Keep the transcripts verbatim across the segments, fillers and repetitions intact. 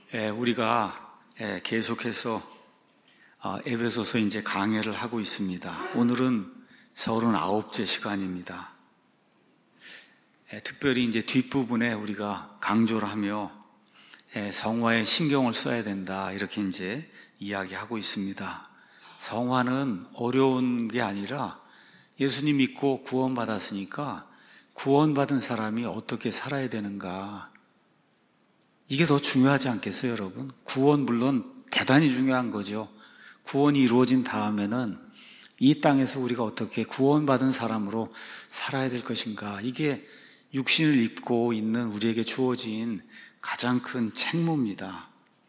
예, 우리가 예, 계속해서 아, 에베소서 이제 강해를 하고 있습니다. 오늘은 서른아홉째 시간입니다. 예, 특별히 이제 뒷부분에 우리가 강조를 하며 예, 성화에 신경을 써야 된다 이렇게 이제 이야기하고 있습니다. 성화는 어려운 게 아니라 예수님 믿고 구원받았으니까 구원받은 사람이 어떻게 살아야 되는가, 이게 더 중요하지 않겠어요, 여러분? 구원 물론 대단히 중요한 거죠. 구원이 이루어진 다음에는 이 땅에서 우리가 어떻게 구원받은 사람으로 살아야 될 것인가, 이게 육신을 입고 있는 우리에게 주어진 가장 큰 책무입니다.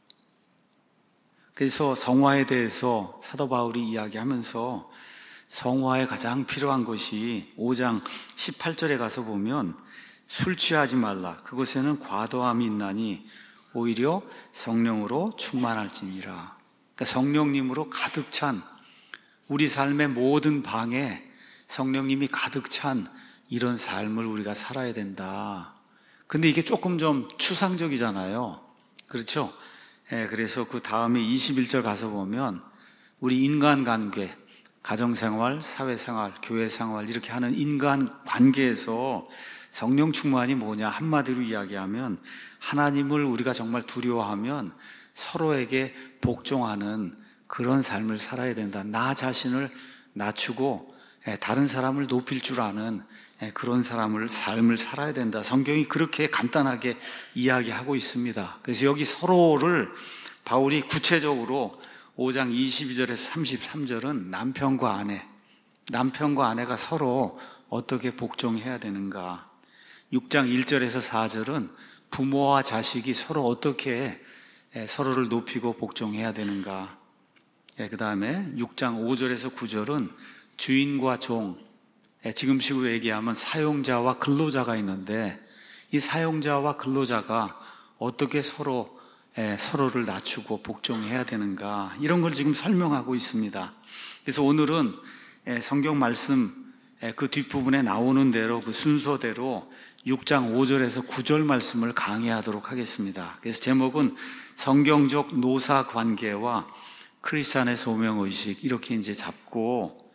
그래서 성화에 대해서 사도 바울이 이야기하면서 성화에 가장 필요한 것이 오 장 십팔 절에 가서 보면 술 취하지 말라. 그곳에는 과도함이 있나니 오히려 성령으로 충만할지니라. 그러니까 성령님으로 가득 찬, 우리 삶의 모든 방에 성령님이 가득 찬 이런 삶을 우리가 살아야 된다. 근데 이게 조금 좀 추상적이잖아요. 그렇죠? 예, 그래서 그 다음에 이십일 절 가서 보면 우리 인간관계, 가정생활, 사회생활, 교회생활 이렇게 하는 인간관계에서 성령 충만이 뭐냐, 한마디로 이야기하면 하나님을 우리가 정말 두려워하면 서로에게 복종하는 그런 삶을 살아야 된다. 나 자신을 낮추고 다른 사람을 높일 줄 아는 그런 사람을 삶을 살아야 된다. 성경이 그렇게 간단하게 이야기하고 있습니다. 그래서 여기 서로를 바울이 구체적으로 오 장 이십이 절에서 삼십삼 절은 남편과 아내, 남편과 아내가 서로 어떻게 복종해야 되는가, 육 장 일 절에서 사 절은 부모와 자식이 서로 어떻게 서로를 높이고 복종해야 되는가, 그 다음에 육 장 오 절에서 구 절은 주인과 종, 지금식으로 얘기하면 사용자와 근로자가 있는데 이 사용자와 근로자가 어떻게 서로 서로를 낮추고 복종해야 되는가, 이런 걸 지금 설명하고 있습니다. 그래서 오늘은 성경 말씀 그 뒷부분에 나오는 대로, 그 순서대로 육 장 오 절에서 구 절 말씀을 강의하도록 하겠습니다. 그래서 제목은 성경적 노사 관계와 크리스찬의 소명의식, 이렇게 이제 잡고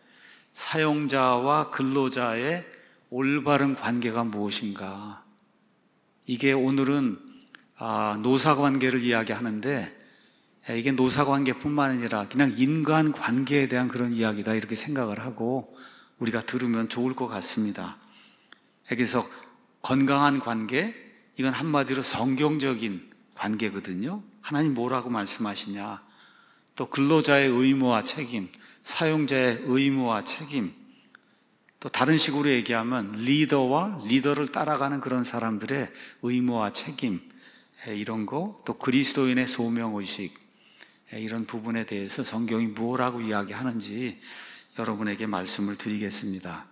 사용자와 근로자의 올바른 관계가 무엇인가, 이게 오늘은 아, 노사관계를 이야기하는데 이게 노사관계뿐만 아니라 그냥 인간관계에 대한 그런 이야기다, 이렇게 생각을 하고 우리가 들으면 좋을 것 같습니다. 그래서 건강한 관계, 이건 한마디로 성경적인 관계거든요. 하나님 뭐라고 말씀하시냐, 또 근로자의 의무와 책임, 사용자의 의무와 책임, 또 다른 식으로 얘기하면 리더와 리더를 따라가는 그런 사람들의 의무와 책임, 이런 거, 또 그리스도인의 소명의식, 이런 부분에 대해서 성경이 무엇라고 이야기하는지 여러분에게 말씀을 드리겠습니다.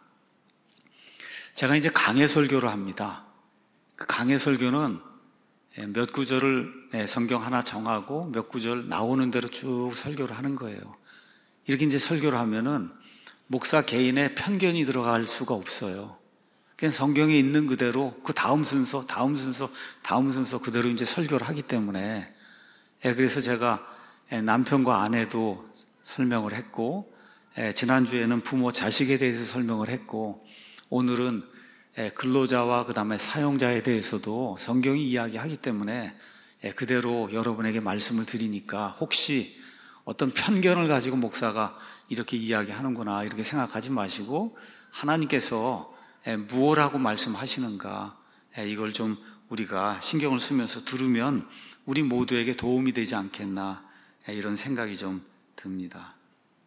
제가 이제 강해 설교를 합니다. 그 강해 설교는 몇 구절을 성경 하나 정하고 몇 구절 나오는 대로 쭉 설교를 하는 거예요. 이렇게 이제 설교를 하면은 목사 개인의 편견이 들어갈 수가 없어요. 그냥 성경에 있는 그대로 그 다음 순서, 다음 순서, 다음 순서 그대로 이제 설교를 하기 때문에, 그래서 제가 남편과 아내도 설명을 했고, 지난주에는 부모, 자식에 대해서 설명을 했고, 오늘은 근로자와 그 다음에 사용자에 대해서도 성경이 이야기하기 때문에 그대로 여러분에게 말씀을 드리니까 혹시 어떤 편견을 가지고 목사가 이렇게 이야기하는구나 이렇게 생각하지 마시고, 하나님께서 무엇라고 말씀하시는가, 이걸 좀 우리가 신경을 쓰면서 들으면 우리 모두에게 도움이 되지 않겠나, 이런 생각이 좀 듭니다.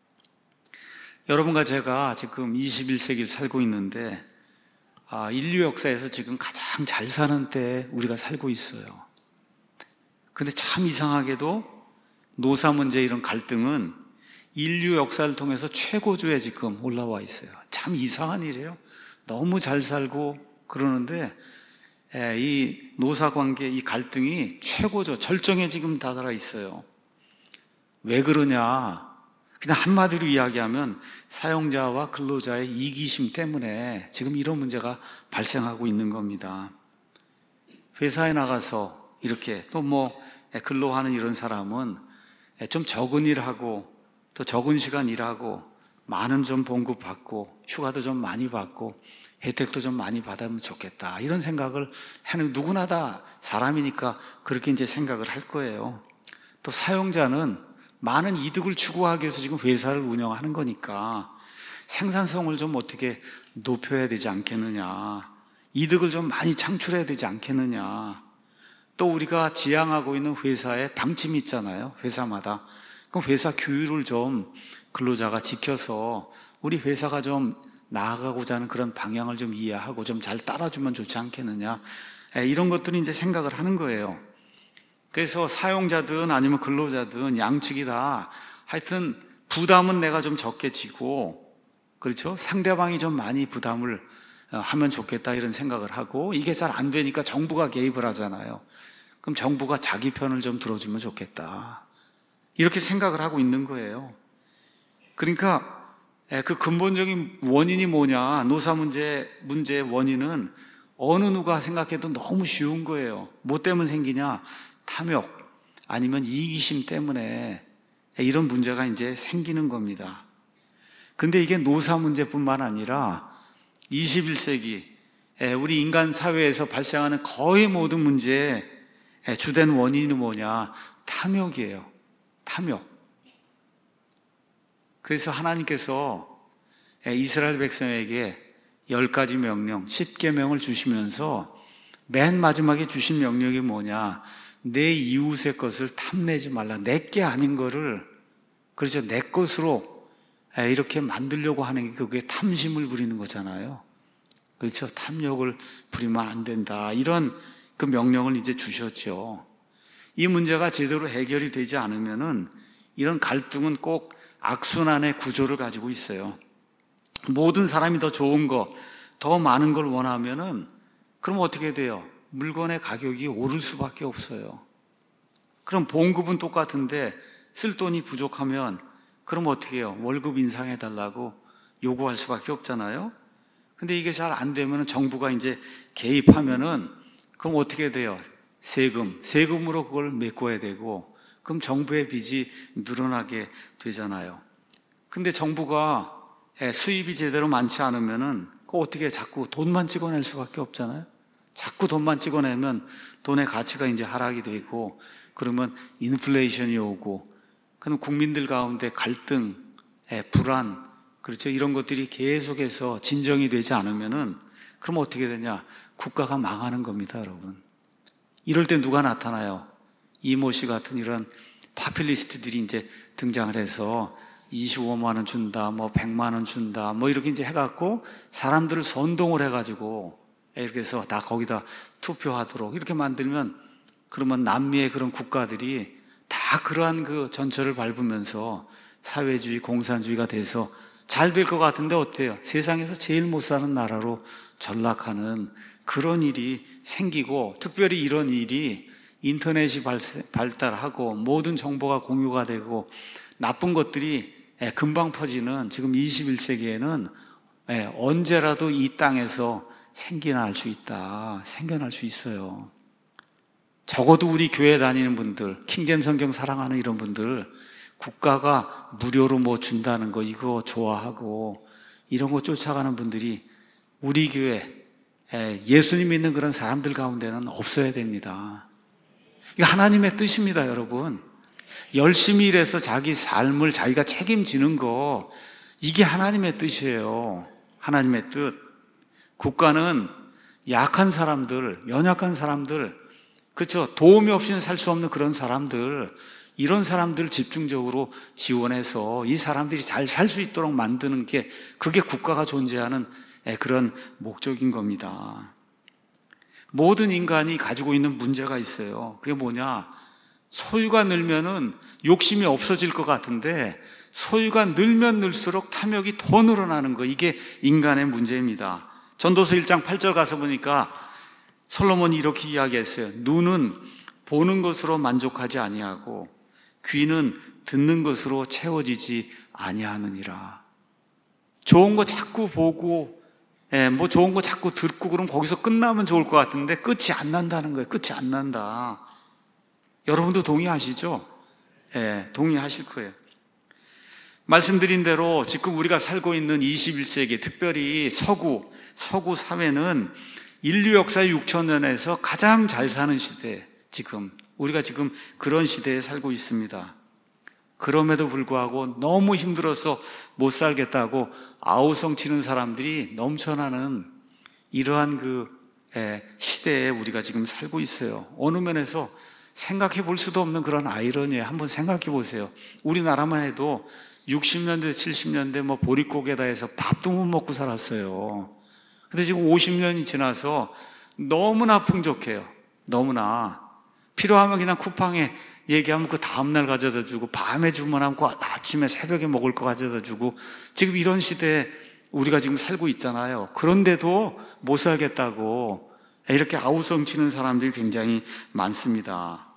여러분과 제가 지금 이십일 세기를 살고 있는데 인류 역사에서 지금 가장 잘 사는 때에 우리가 살고 있어요. 근데 참 이상하게도 노사 문제, 이런 갈등은 인류 역사를 통해서 최고조에 지금 올라와 있어요. 참 이상한 일이에요. 너무 잘 살고 그러는데 이 노사관계, 이 갈등이 최고조, 절정에 지금 다다라 있어요. 왜 그러냐, 그냥 한마디로 이야기하면 사용자와 근로자의 이기심 때문에 지금 이런 문제가 발생하고 있는 겁니다. 회사에 나가서 이렇게 또 뭐 근로하는 이런 사람은 좀 적은 일하고 또 적은 시간 일하고 많은 좀 봉급 받고 휴가도 좀 많이 받고 혜택도 좀 많이 받으면 좋겠다, 이런 생각을 하는, 누구나 다 사람이니까 그렇게 이제 생각을 할 거예요. 또 사용자는 많은 이득을 추구하기 위해서 지금 회사를 운영하는 거니까 생산성을 좀 어떻게 높여야 되지 않겠느냐, 이득을 좀 많이 창출해야 되지 않겠느냐. 또 우리가 지향하고 있는 회사에 방침이 있잖아요. 회사마다. 그럼 회사 규율을 좀 근로자가 지켜서 우리 회사가 좀 나아가고자 하는 그런 방향을 좀 이해하고 좀 잘 따라주면 좋지 않겠느냐, 이런 것들이 이제 생각을 하는 거예요. 그래서 사용자든 아니면 근로자든 양측이 다 하여튼 부담은 내가 좀 적게 지고, 그렇죠? 상대방이 좀 많이 부담을 하면 좋겠다, 이런 생각을 하고, 이게 잘 안 되니까 정부가 개입을 하잖아요. 그럼 정부가 자기 편을 좀 들어주면 좋겠다, 이렇게 생각을 하고 있는 거예요. 그러니까 그 근본적인 원인이 뭐냐, 노사 문제, 문제의 원인은 어느 누가 생각해도 너무 쉬운 거예요. 뭐 때문에 생기냐? 탐욕 아니면 이기심 때문에 이런 문제가 이제 생기는 겁니다. 근데 이게 노사 문제뿐만 아니라 이십일 세기 우리 인간 사회에서 발생하는 거의 모든 문제의 주된 원인이 뭐냐? 탐욕이에요. 탐욕. 그래서 하나님께서 이스라엘 백성에게 열 가지 명령, 십계명을 주시면서 맨 마지막에 주신 명령이 뭐냐? 내 이웃의 것을 탐내지 말라. 내게 아닌 거를, 그렇죠, 내 것으로 이렇게 만들려고 하는 게 그게 탐심을 부리는 거잖아요. 그렇죠, 탐욕을 부리면 안 된다, 이런 그 명령을 이제 주셨죠. 이 문제가 제대로 해결이 되지 않으면은 이런 갈등은 꼭 악순환의 구조를 가지고 있어요. 모든 사람이 더 좋은 거, 더 많은 걸 원하면은 그럼 어떻게 돼요? 물건의 가격이 오를 수밖에 없어요. 그럼 봉급은 똑같은데 쓸 돈이 부족하면 그럼 어떻게 해요? 월급 인상해달라고 요구할 수밖에 없잖아요. 근데 이게 잘 안 되면 정부가 이제 개입하면은 그럼 어떻게 돼요? 세금, 세금으로 그걸 메꿔야 되고, 그럼 정부의 빚이 늘어나게 되잖아요. 근데 정부가 수입이 제대로 많지 않으면은 그 어떻게 자꾸 돈만 찍어낼 수밖에 없잖아요. 자꾸 돈만 찍어내면 돈의 가치가 이제 하락이 되고, 그러면 인플레이션이 오고, 그럼 국민들 가운데 갈등, 불안, 그렇죠, 이런 것들이 계속해서 진정이 되지 않으면은 그럼 어떻게 되냐? 국가가 망하는 겁니다, 여러분. 이럴 때 누가 나타나요? 이모 씨 같은 이런 파퓰리스트들이 이제 등장을 해서 이십오만 원 준다, 뭐 백만 원 준다, 뭐 이렇게 이제 해갖고 사람들을 선동을 해가지고 이렇게 해서 다 거기다 투표하도록 이렇게 만들면, 그러면 남미의 그런 국가들이 다 그러한 그 전철을 밟으면서 사회주의, 공산주의가 돼서 잘 될 것 같은데 어때요? 세상에서 제일 못 사는 나라로 전락하는 그런 일이 생기고, 특별히 이런 일이 인터넷이 발달하고 모든 정보가 공유가 되고 나쁜 것들이 금방 퍼지는 지금 이십일 세기에는 언제라도 이 땅에서 생겨날 수 있다, 생겨날 수 있어요. 적어도 우리 교회 다니는 분들, 킹잼 성경 사랑하는 이런 분들, 국가가 무료로 뭐 준다는 거 이거 좋아하고 이런 거 쫓아가는 분들이 우리 교회 예수님 믿는 그런 사람들 가운데는 없어야 됩니다. 이게 하나님의 뜻입니다, 여러분. 열심히 일해서 자기 삶을 자기가 책임지는 거, 이게 하나님의 뜻이에요. 하나님의 뜻. 국가는 약한 사람들, 연약한 사람들, 그렇죠, 도움이 없이는 살 수 없는 그런 사람들, 이런 사람들을 집중적으로 지원해서 이 사람들이 잘 살 수 있도록 만드는 게, 그게 국가가 존재하는 그런 목적인 겁니다. 모든 인간이 가지고 있는 문제가 있어요. 그게 뭐냐? 소유가 늘면은 욕심이 없어질 것 같은데 소유가 늘면 늘수록 탐욕이 더 늘어나는 거, 이게 인간의 문제입니다. 전도서 일 장 팔 절 가서 보니까 솔로몬이 이렇게 이야기했어요. 눈은 보는 것으로 만족하지 아니하고 귀는 듣는 것으로 채워지지 아니하느니라. 좋은 거 자꾸 보고, 예, 뭐 좋은 거 자꾸 듣고 그럼 거기서 끝나면 좋을 것 같은데 끝이 안 난다는 거예요. 끝이 안 난다. 여러분도 동의하시죠? 예, 동의하실 거예요. 말씀드린 대로 지금 우리가 살고 있는 이십일 세기, 특별히 서구, 서구 사회는 인류 역사 육천 년에서 가장 잘 사는 시대, 지금 우리가 지금 그런 시대에 살고 있습니다. 그럼에도 불구하고 너무 힘들어서 못 살겠다고 아우성 치는 사람들이 넘쳐나는 이러한 그 시대에 우리가 지금 살고 있어요. 어느 면에서 생각해 볼 수도 없는 그런 아이러니에 한번 생각해 보세요. 우리나라만 해도 육십 년대, 칠십 년대 뭐 보릿고개다 해서 밥도 못 먹고 살았어요. 근데 지금 오십 년이 지나서 너무나 풍족해요. 너무나. 필요하면 그냥 쿠팡에 얘기하면 그 다음날 가져다 주고, 밤에 주문하면 그 아침에 새벽에 먹을 거 가져다 주고, 지금 이런 시대에 우리가 지금 살고 있잖아요. 그런데도 못 살겠다고 이렇게 아우성 치는 사람들이 굉장히 많습니다.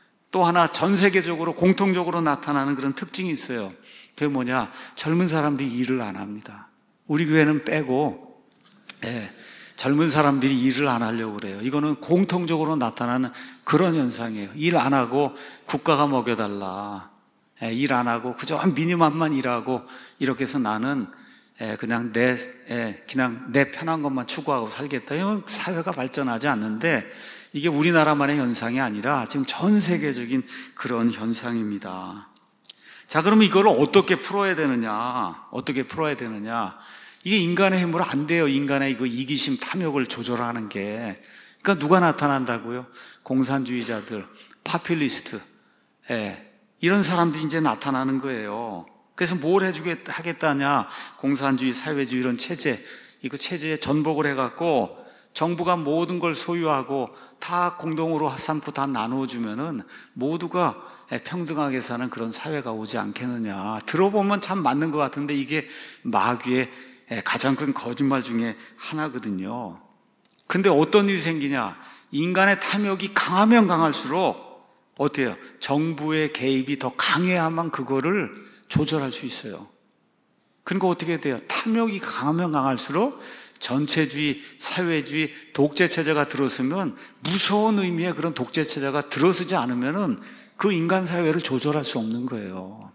또 하나 전 세계적으로 공통적으로 나타나는 그런 특징이 있어요. 그게 뭐냐? 젊은 사람들이 일을 안 합니다. 우리 교회는 빼고 예, 젊은 사람들이 일을 안 하려고 그래요. 이거는 공통적으로 나타나는 그런 현상이에요. 일 안 하고 국가가 먹여달라. 예, 일 안 하고 그저 미니멈만 일하고 이렇게 해서 나는 예, 그냥 내, 예, 그냥 내 편한 것만 추구하고 살겠다. 이건 사회가 발전하지 않는데 이게 우리나라만의 현상이 아니라 지금 전 세계적인 그런 현상입니다. 자, 그러면 이걸 어떻게 풀어야 되느냐? 어떻게 풀어야 되느냐? 이게 인간의 힘으로 안 돼요. 인간의 이거 이기심, 탐욕을 조절하는 게. 그러니까 누가 나타난다고요? 공산주의자들, 파퓰리스트, 예, 이런 사람들이 이제 나타나는 거예요. 그래서 뭘 해주겠다 하겠다냐? 공산주의, 사회주의 이런 체제, 이거 체제에 전복을 해갖고 정부가 모든 걸 소유하고 다 공동으로 삼고 다 나누어주면은 모두가 평등하게 사는 그런 사회가 오지 않겠느냐. 들어보면 참 맞는 것 같은데 이게 마귀의 가장 큰 거짓말 중에 하나거든요. 근데 어떤 일이 생기냐? 인간의 탐욕이 강하면 강할수록 어때요? 정부의 개입이 더 강해야만 그거를 조절할 수 있어요. 그러니까 어떻게 돼요? 탐욕이 강하면 강할수록 전체주의, 사회주의, 독재체제가 들어서면 무서운 의미의 그런 독재체제가 들어서지 않으면은 그 인간 사회를 조절할 수 없는 거예요.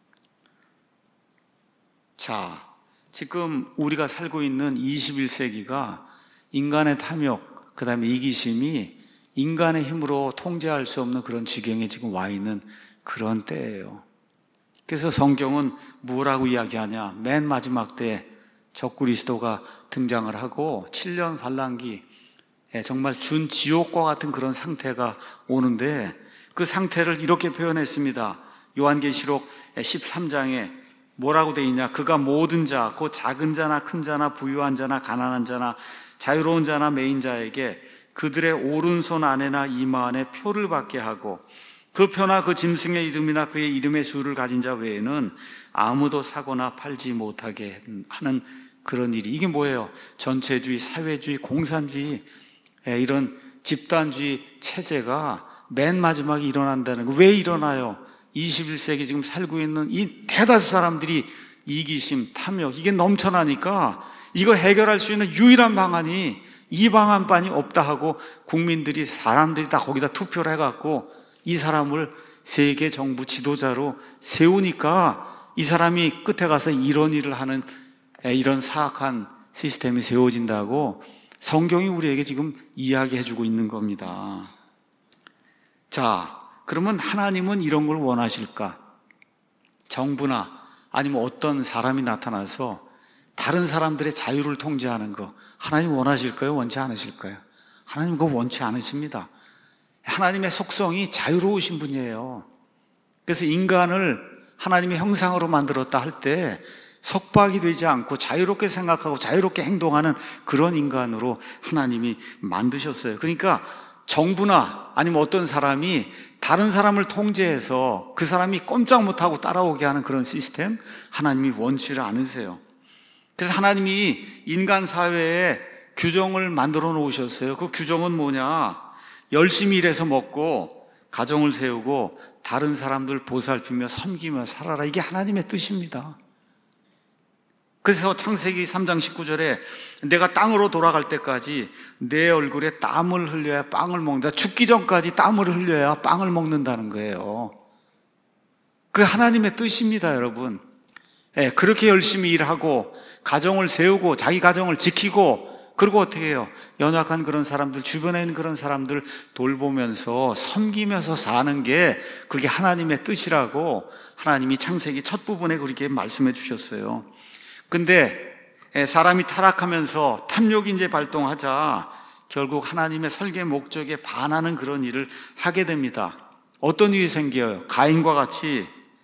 자, 지금 우리가 살고 있는 이십일 세기가 인간의 탐욕, 그 다음에 이기심이 인간의 힘으로 통제할 수 없는 그런 지경에 지금 와 있는 그런 때예요. 그래서 성경은 뭐라고 이야기하냐? 맨 마지막 때에 적그리스도가 등장을 하고 칠 년 환란기, 정말 준지옥과 같은 그런 상태가 오는데 그 상태를 이렇게 표현했습니다. 요한계시록 십삼 장에 뭐라고 돼 있냐? 그가 모든 자, 그 작은 자나 큰 자나 부유한 자나 가난한 자나 자유로운 자나 매인 자에게 그들의 오른손 안에나 이마 안에 표를 받게 하고 그 표나 그 짐승의 이름이나 그의 이름의 수를 가진 자 외에는 아무도 사거나 팔지 못하게 하는 그런 일이. 이게 뭐예요? 전체주의, 사회주의, 공산주의, 이런 집단주의 체제가 맨 마지막에 일어난다는 거. 왜 일어나요? 이십일 세기 지금 살고 있는 이 대다수 사람들이 이기심, 탐욕, 이게 넘쳐나니까 이거 해결할 수 있는 유일한 방안이 이 방안만이 없다 하고 국민들이, 사람들이 다 거기다 투표를 해갖고 이 사람을 세계 정부 지도자로 세우니까 이 사람이 끝에 가서 이런 일을 하는 이런 사악한 시스템이 세워진다고 성경이 우리에게 지금 이야기해주고 있는 겁니다. 자, 그러면 하나님은 이런 걸 원하실까? 정부나 아니면 어떤 사람이 나타나서 다른 사람들의 자유를 통제하는 거 하나님 원하실까요? 원치 않으실까요? 하나님 그거 원치 않으십니다. 하나님의 속성이 자유로우신 분이에요. 그래서 인간을 하나님의 형상으로 만들었다 할 때 속박이 되지 않고 자유롭게 생각하고 자유롭게 행동하는 그런 인간으로 하나님이 만드셨어요. 그러니까 정부나 아니면 어떤 사람이 다른 사람을 통제해서 그 사람이 꼼짝 못하고 따라오게 하는 그런 시스템 하나님이 원치를 않으세요. 그래서 하나님이 인간 사회에 규정을 만들어 놓으셨어요. 그 규정은 뭐냐? 열심히 일해서 먹고 가정을 세우고 다른 사람들 보살피며 섬기며 살아라. 이게 하나님의 뜻입니다. 그래서 창세기 삼 장 십구 절에 내가 땅으로 돌아갈 때까지 내 얼굴에 땀을 흘려야 빵을 먹는다. 죽기 전까지 땀을 흘려야 빵을 먹는다는 거예요. 그 하나님의 뜻입니다, 여러분. 예, 그렇게 열심히 일하고 가정을 세우고 자기 가정을 지키고, 그리고 어떻게 해요? 연약한 그런 사람들, 주변에 있는 그런 사람들 돌보면서 섬기면서 사는 게 그게 하나님의 뜻이라고 하나님이 창세기 첫 부분에 그렇게 말씀해 주셨어요. 근데 사람이 타락하면서 탐욕이 이제 발동하자 결국 하나님의 설계 목적에 반하는 그런 일을 하게 됩니다. 어떤 일이 생겨요? 가인과 같이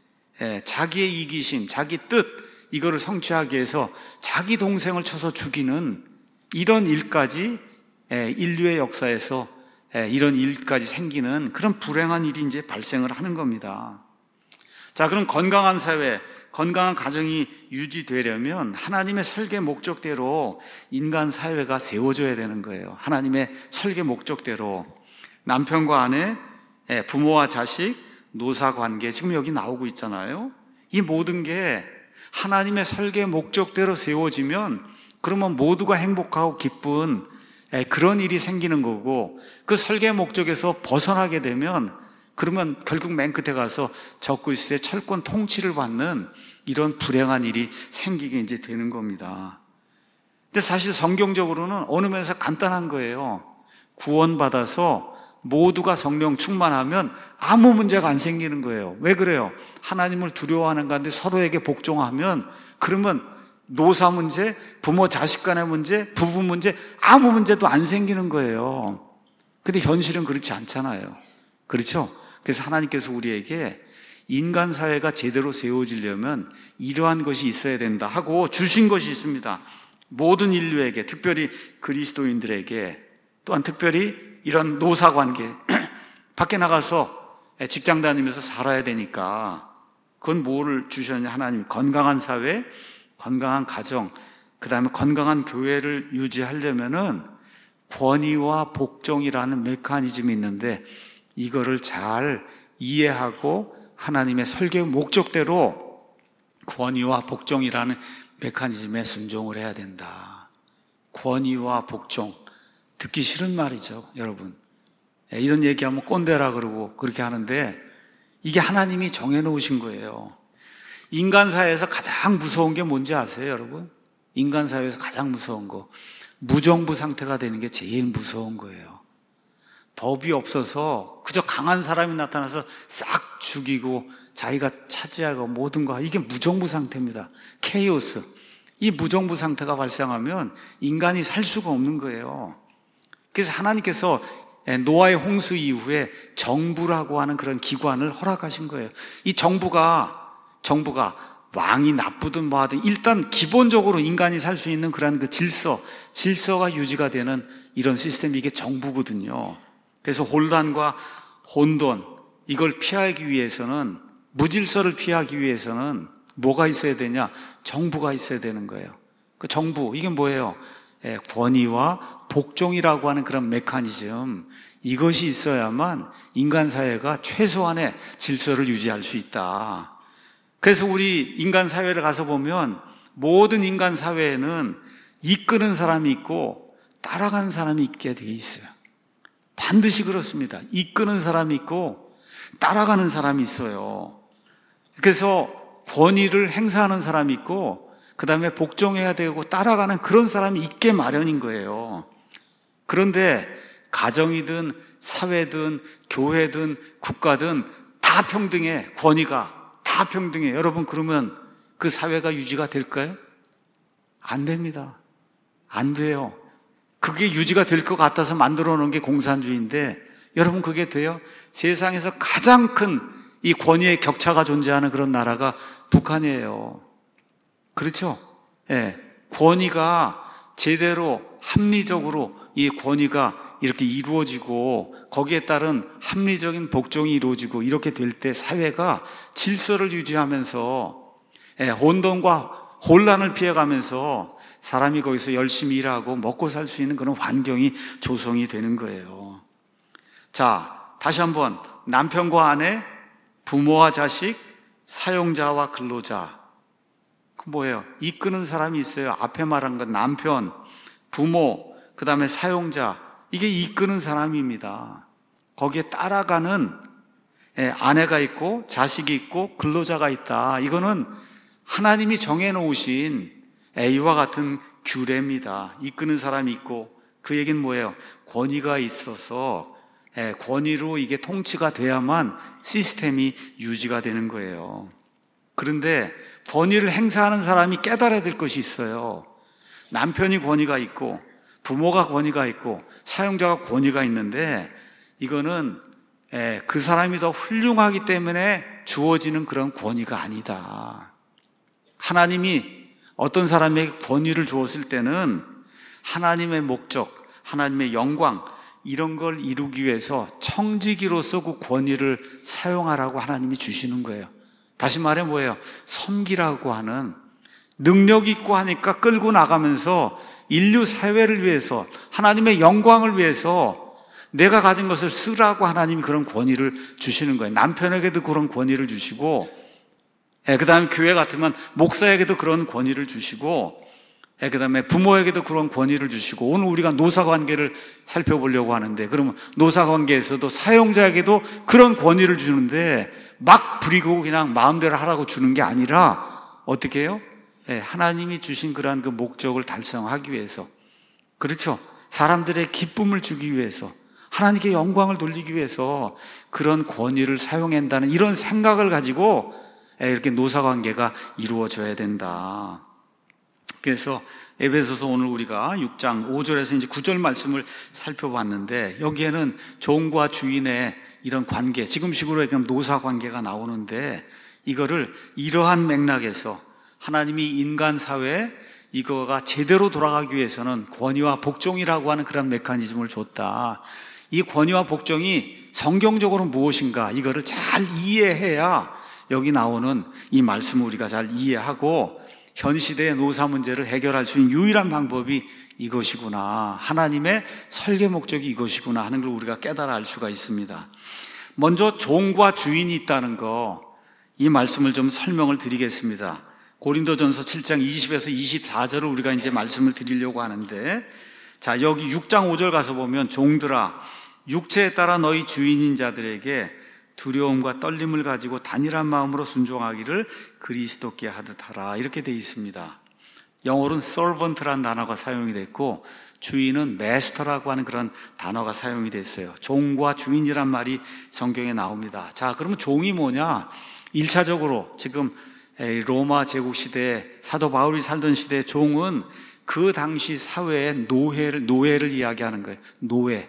자기의 이기심, 자기 뜻, 이거를 성취하기 위해서 자기 동생을 쳐서 죽이는 이런 일까지 인류의 역사에서 이런 일까지 생기는 그런 불행한 일이 이제 발생을 하는 겁니다. 자, 그럼 건강한 사회, 건강한 가정이 유지되려면 하나님의 설계 목적대로 인간 사회가 세워져야 되는 거예요. 하나님의 설계 목적대로 남편과 아내, 부모와 자식, 노사 관계, 지금 여기 나오고 있잖아요. 이 모든 게 하나님의 설계 목적대로 세워지면 그러면 모두가 행복하고 기쁜 그런 일이 생기는 거고, 그 설계 목적에서 벗어나게 되면 그러면 결국 맨 끝에 가서 적그리스도의 철권 통치를 받는 이런 불행한 일이 생기게 이제 되는 겁니다. 근데 사실 성경적으로는 어느 면에서 간단한 거예요. 구원받아서 모두가 성령 충만하면 아무 문제가 안 생기는 거예요. 왜 그래요? 하나님을 두려워하는 가운데 서로에게 복종하면 그러면 노사 문제, 부모 자식 간의 문제, 부부 문제, 아무 문제도 안 생기는 거예요. 근데 현실은 그렇지 않잖아요. 그렇죠? 그래서 하나님께서 우리에게 인간 사회가 제대로 세워지려면 이러한 것이 있어야 된다 하고 주신 것이 있습니다. 모든 인류에게, 특별히 그리스도인들에게, 또한 특별히 이런 노사관계, 밖에 나가서 직장 다니면서 살아야 되니까 그건 뭐를 주셨냐? 하나님 건강한 사회, 건강한 가정, 그 다음에 건강한 교회를 유지하려면은 권위와 복종이라는 메커니즘이 있는데 이거를 잘 이해하고 하나님의 설계 목적대로 권위와 복종이라는 메커니즘에 순종을 해야 된다. 권위와 복종, 듣기 싫은 말이죠, 여러분. 이런 얘기하면 꼰대라 그러고 그렇게 하는데 이게 하나님이 정해놓으신 거예요. 인간 사회에서 가장 무서운 게 뭔지 아세요, 여러분? 인간 사회에서 가장 무서운 거, 무정부 상태가 되는 게 제일 무서운 거예요. 법이 없어서 그저 강한 사람이 나타나서 싹 죽이고 자기가 차지하고 모든 거, 이게 무정부 상태입니다. 케이오스. 이 무정부 상태가 발생하면 인간이 살 수가 없는 거예요. 그래서 하나님께서 노아의 홍수 이후에 정부라고 하는 그런 기관을 허락하신 거예요. 이 정부가 정부가 왕이 나쁘든 뭐하든 일단 기본적으로 인간이 살 수 있는 그런 그 질서, 질서가 유지가 되는 이런 시스템이 이게 정부거든요. 그래서 혼란과 혼돈, 이걸 피하기 위해서는, 무질서를 피하기 위해서는 뭐가 있어야 되냐? 정부가 있어야 되는 거예요. 그 정부, 이게 뭐예요? 예, 권위와 복종이라고 하는 그런 메커니즘, 이것이 있어야만 인간 사회가 최소한의 질서를 유지할 수 있다. 그래서 우리 인간 사회를 가서 보면 모든 인간 사회에는 이끄는 사람이 있고 따라가는 사람이 있게 돼 있어요. 반드시 그렇습니다. 이끄는 사람이 있고 따라가는 사람이 있어요. 그래서 권위를 행사하는 사람이 있고 그 다음에 복종해야 되고 따라가는 그런 사람이 있게 마련인 거예요. 그런데 가정이든 사회든 교회든 국가든 다 평등해. 권위가 다 평등해. 여러분, 그러면 그 사회가 유지가 될까요? 안 됩니다. 안 돼요. 그게 유지가 될 것 같아서 만들어 놓은 게 공산주의인데 여러분, 그게 돼요? 세상에서 가장 큰 이 권위의 격차가 존재하는 그런 나라가 북한이에요. 그렇죠? 예. 권위가 제대로 합리적으로 이 권위가 이렇게 이루어지고 거기에 따른 합리적인 복종이 이루어지고 이렇게 될 때 사회가 질서를 유지하면서 예, 혼돈과 혼란을 피해가면서 사람이 거기서 열심히 일하고 먹고 살 수 있는 그런 환경이 조성이 되는 거예요. 자, 다시 한번 남편과 아내, 부모와 자식, 사용자와 근로자, 그 뭐예요? 이끄는 사람이 있어요. 앞에 말한 건 남편, 부모, 그 다음에 사용자. 이게 이끄는 사람입니다. 거기에 따라가는 아내가 있고 자식이 있고 근로자가 있다. 이거는 하나님이 정해놓으신 이와 같은 규례입니다. 이끄는 사람이 있고, 그 얘기는 뭐예요? 권위가 있어서 권위로 이게 통치가 돼야만 시스템이 유지가 되는 거예요. 그런데 권위를 행사하는 사람이 깨달아야 될 것이 있어요. 남편이 권위가 있고 부모가 권위가 있고 사용자가 권위가 있는데, 이거는 그 사람이 더 훌륭하기 때문에 주어지는 그런 권위가 아니다. 하나님이 어떤 사람에게 권위를 주었을 때는 하나님의 목적, 하나님의 영광, 이런 걸 이루기 위해서 청지기로서 그 권위를 사용하라고 하나님이 주시는 거예요. 다시 말해 뭐예요? 섬기라고 하는, 능력 있고 하니까 끌고 나가면서 인류 사회를 위해서, 하나님의 영광을 위해서 내가 가진 것을 쓰라고 하나님이 그런 권위를 주시는 거예요. 남편에게도 그런 권위를 주시고, 그 다음에 교회 같으면 목사에게도 그런 권위를 주시고, 그 다음에 부모에게도 그런 권위를 주시고, 오늘 우리가 노사관계를 살펴보려고 하는데, 그러면 노사관계에서도 사용자에게도 그런 권위를 주는데 막 부리고 그냥 마음대로 하라고 주는 게 아니라 어떻게 해요? 하나님이 주신 그러한 그 목적을 달성하기 위해서, 그렇죠? 사람들의 기쁨을 주기 위해서, 하나님께 영광을 돌리기 위해서 그런 권위를 사용한다는 이런 생각을 가지고 이렇게 노사관계가 이루어져야 된다. 그래서 에베소서 오늘 우리가 육 장 오 절에서 이제 구 절 말씀을 살펴봤는데, 여기에는 종과 주인의 이런 관계, 지금식으로 얘기하면 노사관계가 나오는데, 이거를 이러한 맥락에서 하나님이 인간 사회에 이거가 제대로 돌아가기 위해서는 권위와 복종이라고 하는 그런 메커니즘을 줬다. 이 권위와 복종이 성경적으로 무엇인가, 이거를 잘 이해해야 여기 나오는 이 말씀을 우리가 잘 이해하고 현 시대의 노사 문제를 해결할 수 있는 유일한 방법이 이것이구나, 하나님의 설계 목적이 이것이구나 하는 걸 우리가 깨달아 알 수가 있습니다. 먼저 종과 주인이 있다는 거, 이 말씀을 좀 설명을 드리겠습니다. 고린도전서 칠 장 이십에서 이십사 절을 우리가 이제 말씀을 드리려고 하는데, 자, 여기 육 장 오 절 가서 보면, 종들아 육체에 따라 너희 주인인 자들에게 두려움과 떨림을 가지고 단일한 마음으로 순종하기를 그리스도께 하듯 하라, 이렇게 되어 있습니다. 영어로는 servant라는 단어가 사용이 됐고, 주인은 master라고 하는 그런 단어가 사용이 됐어요. 종과 주인이란 말이 성경에 나옵니다. 자, 그러면 종이 뭐냐? 일 차적으로 지금 로마 제국 시대에, 사도 바울이 살던 시대의 종은 그 당시 사회의 노예를, 노예를 이야기하는 거예요. 노예.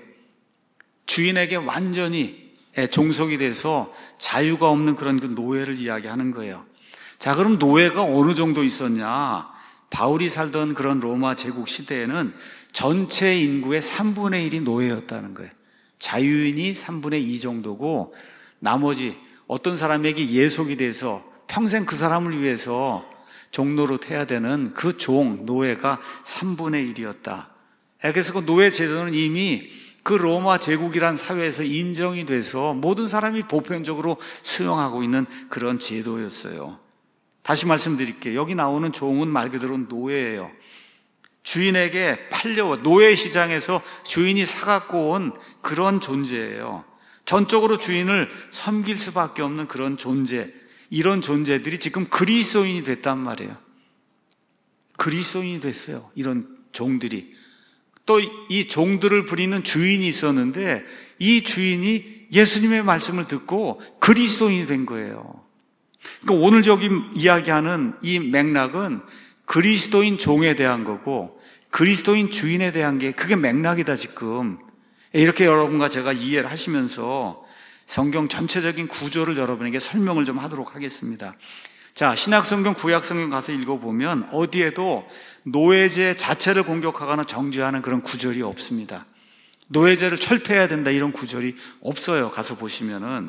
주인에게 완전히 종속이 돼서 자유가 없는 그런 그 노예를 이야기하는 거예요. 자, 그럼 노예가 어느 정도 있었냐? 바울이 살던 그런 로마 제국 시대에는 전체 인구의 삼분의 일이 노예였다는 거예요. 자유인이 삼분의 이 정도고, 나머지 어떤 사람에게 예속이 돼서 평생 그 사람을 위해서 종노릇 해야 되는 그 종, 노예가 삼분의 일이었다. 그래서 그 노예 제도는 이미 그 로마 제국이란 사회에서 인정이 돼서 모든 사람이 보편적으로 수용하고 있는 그런 제도였어요. 다시 말씀드릴게요. 여기 나오는 종은 말 그대로 노예예요. 주인에게 팔려, 노예 시장에서 주인이 사갖고 온 그런 존재예요. 전적으로 주인을 섬길 수밖에 없는 그런 존재, 이런 존재들이 지금 그리스도인이 됐단 말이에요. 그리스도인이 됐어요, 이런 종들이. 또 이 종들을 부리는 주인이 있었는데, 이 주인이 예수님의 말씀을 듣고 그리스도인이 된 거예요. 그러니까 오늘 여기 이야기하는 이 맥락은 그리스도인 종에 대한 거고, 그리스도인 주인에 대한 게, 그게 맥락이다 지금. 이렇게 여러분과 제가 이해를 하시면서 성경 전체적인 구조를 여러분에게 설명을 좀 하도록 하겠습니다. 자, 신약성경, 구약성경 가서 읽어보면 어디에도 노예제 자체를 공격하거나 정죄하는 그런 구절이 없습니다. 노예제를 철폐해야 된다, 이런 구절이 없어요. 가서 보시면은.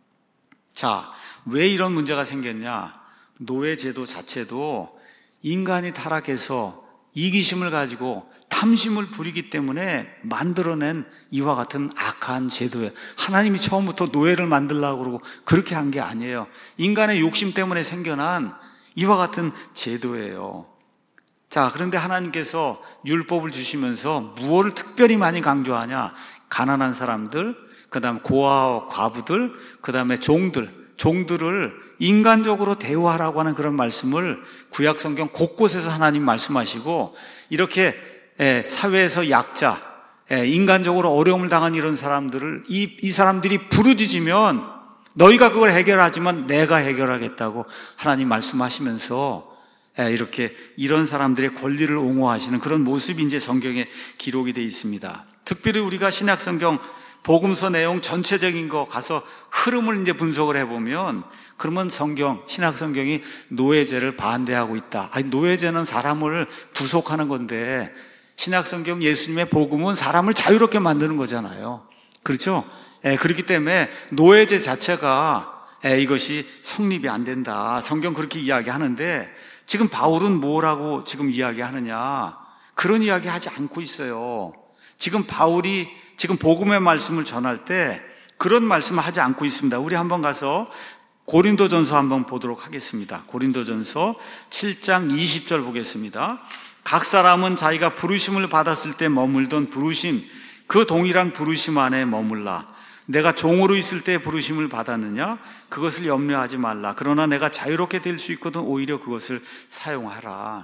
자, 왜 이런 문제가 생겼냐? 노예제도 자체도 인간이 타락해서 이기심을 가지고 탐심을 부리기 때문에 만들어낸 이와 같은 악한 제도예요. 하나님이 처음부터 노예를 만들려고 그러고 그렇게 한 게 아니에요. 인간의 욕심 때문에 생겨난 이와 같은 제도예요. 자, 그런데 하나님께서 율법을 주시면서 무엇을 특별히 많이 강조하냐? 가난한 사람들, 그 다음에 고아와 과부들, 그 다음에 종들, 종들을 인간적으로 대우하라고 하는 그런 말씀을 구약 성경 곳곳에서 하나님 말씀하시고, 이렇게 사회에서 약자, 인간적으로 어려움을 당한 이런 사람들을 이, 이 사람들이 부르짖으면 너희가 그걸 해결하지만 내가 해결하겠다고 하나님 말씀하시면서 이렇게 이런 사람들의 권리를 옹호하시는 그런 모습이 이제 성경에 기록이 되어 있습니다. 특별히 우리가 신약 성경 복음서 내용 전체적인 거 가서 흐름을 이제 분석을 해보면, 그러면 성경, 신약 성경이 노예제를 반대하고 있다. 아니, 노예제는 사람을 구속하는 건데 신약 성경 예수님의 복음은 사람을 자유롭게 만드는 거잖아요. 그렇죠? 예, 그렇기 때문에 노예제 자체가 예, 이것이 성립이 안 된다. 성경 그렇게 이야기하는데 지금 바울은 뭐라고 지금 이야기하느냐? 그런 이야기 하지 않고 있어요. 지금 바울이 지금 복음의 말씀을 전할 때 그런 말씀을 하지 않고 있습니다. 우리 한번 가서 고린도전서 한번 보도록 하겠습니다. 고린도전서 칠 장 이십 절 보겠습니다. 각 사람은 자기가 부르심을 받았을 때 머물던 부르심, 그 동일한 부르심 안에 머물라. 내가 종으로 있을 때 부르심을 받았느냐? 그것을 염려하지 말라. 그러나 내가 자유롭게 될 수 있거든 오히려 그것을 사용하라.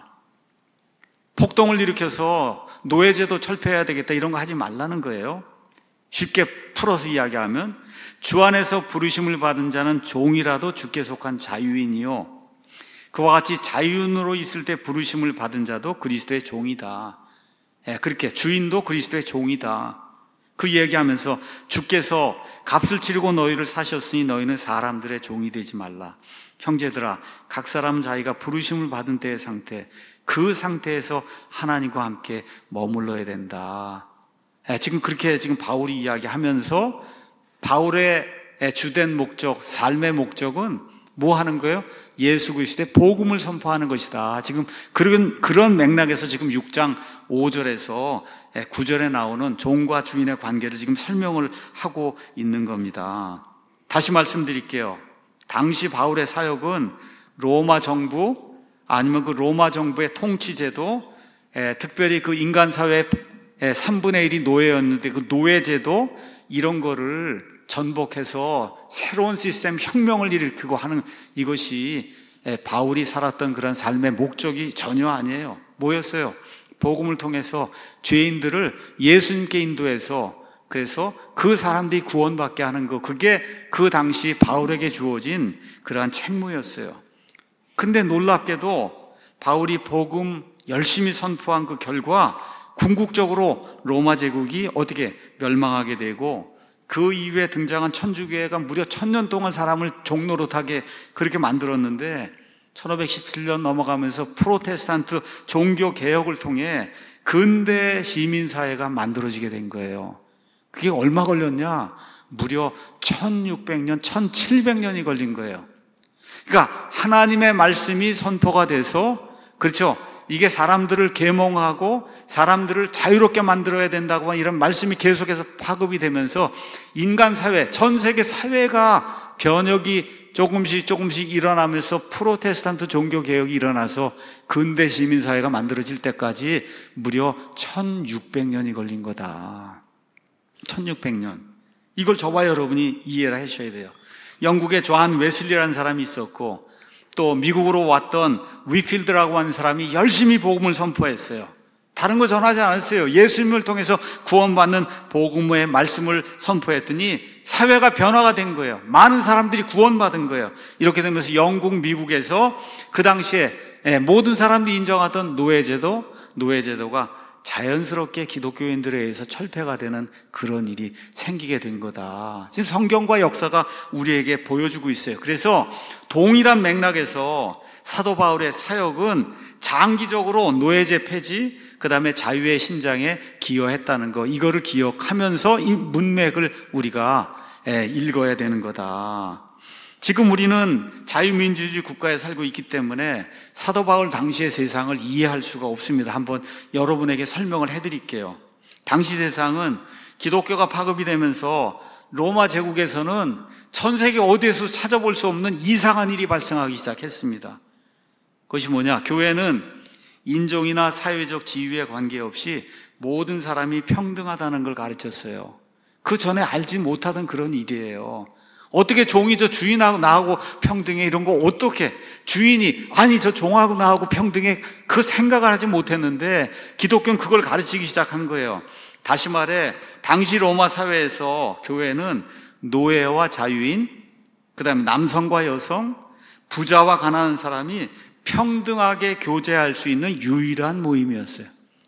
폭동을 일으켜서 노예제도 철폐해야 되겠다 이런 거 하지 말라는 거예요. 쉽게 풀어서 이야기하면 주 안에서 부르심을 받은 자는 종이라도 주께 속한 자유인이요, 그와 같이 자유인으로 있을 때 부르심을 받은 자도 그리스도의 종이다. 예, 그렇게 주인도 그리스도의 종이다. 그 얘기하면서 주께서 값을 치르고 너희를 사셨으니 너희는 사람들의 종이 되지 말라. 형제들아, 각 사람 자기가 부르심을 받은 때의 상태, 그 상태에서 하나님과 함께 머물러야 된다. 예, 지금 그렇게 지금 바울이 이야기하면서 바울의 주된 목적, 삶의 목적은 뭐 하는 거예요? 예수 그리스도의 복음을 선포하는 것이다. 지금 그런, 그런 맥락에서 지금 육 장 오 절에서 구 절에 나오는 종과 주인의 관계를 지금 설명을 하고 있는 겁니다. 다시 말씀드릴게요. 당시 바울의 사역은 로마 정부, 아니면 그 로마 정부의 통치제도, 특별히 그 인간사회의 삼분의 일이 노예였는데 그 노예제도, 이런 거를 전복해서 새로운 시스템 혁명을 일으키고 하는, 이것이 바울이 살았던 그런 삶의 목적이 전혀 아니에요. 뭐였어요? 복음을 통해서 죄인들을 예수님께 인도해서, 그래서 그 사람들이 구원받게 하는 거, 그게 그 당시 바울에게 주어진 그러한 책무였어요. 근데 놀랍게도 바울이 복음 열심히 선포한 그 결과 궁극적으로 로마 제국이 어떻게 멸망하게 되고, 그 이후에 등장한 천주교회가 무려 천년 동안 사람을 종노릇하게 그렇게 만들었는데 천오백십칠 년 넘어가면서 프로테스탄트 종교 개혁을 통해 근대 시민사회가 만들어지게 된 거예요. 그게 얼마 걸렸냐? 무려 천육백 년, 천칠백 년이 걸린 거예요. 그러니까 하나님의 말씀이 선포가 돼서, 그렇죠, 이게 사람들을 계몽하고 사람들을 자유롭게 만들어야 된다고 이런 말씀이 계속해서 파급이 되면서 인간 사회, 전 세계 사회가 변혁이 조금씩 조금씩 일어나면서 프로테스탄트 종교 개혁이 일어나서 근대 시민사회가 만들어질 때까지 무려 천육백 년이 걸린 거다. 천육백 년. 이걸 저와 여러분이 이해를 하셔야 돼요. 영국에 존 웨슬리라는 사람이 있었고, 또 미국으로 왔던 위필드라고 하는 사람이 열심히 복음을 선포했어요. 다른 거 전하지 않았어요. 예수님을 통해서 구원받는 복음의 말씀을 선포했더니 사회가 변화가 된 거예요. 많은 사람들이 구원받은 거예요. 이렇게 되면서 영국, 미국에서 그 당시에 모든 사람들이 인정하던 노예제도, 노예제도가 자연스럽게 기독교인들에 의해서 철폐가 되는 그런 일이 생기게 된 거다. 지금 성경과 역사가 우리에게 보여주고 있어요. 그래서 동일한 맥락에서 사도 바울의 사역은 장기적으로 노예제 폐지, 그 다음에 자유의 신장에 기여했다는 거, 이거를 기억하면서 이 문맥을 우리가 읽어야 되는 거다. 지금 우리는 자유민주주의 국가에 살고 있기 때문에 사도 바울 당시의 세상을 이해할 수가 없습니다. 한번 여러분에게 설명을 해드릴게요. 당시 세상은 기독교가 파급이 되면서 로마 제국에서는 전 세계 어디에서 찾아볼 수 없는 이상한 일이 발생하기 시작했습니다. 그것이 뭐냐? 교회는 인종이나 사회적 지위에 관계없이 모든 사람이 평등하다는 걸 가르쳤어요. 그 전에 알지 못하던 그런 일이에요. 어떻게 종이 저 주인하고 나하고 평등해, 이런 거 어떻게 주인이 아니 저 종하고 나하고 평등해, 그 생각을 하지 못했는데 기독교는 그걸 가르치기 시작한 거예요. 다시 말해 당시 로마 사회에서 교회는 노예와 자유인, 그 다음에 남성과 여성, 부자와 가난한 사람이 평등하게 교제할 수 있는 유일한 모임이었어요.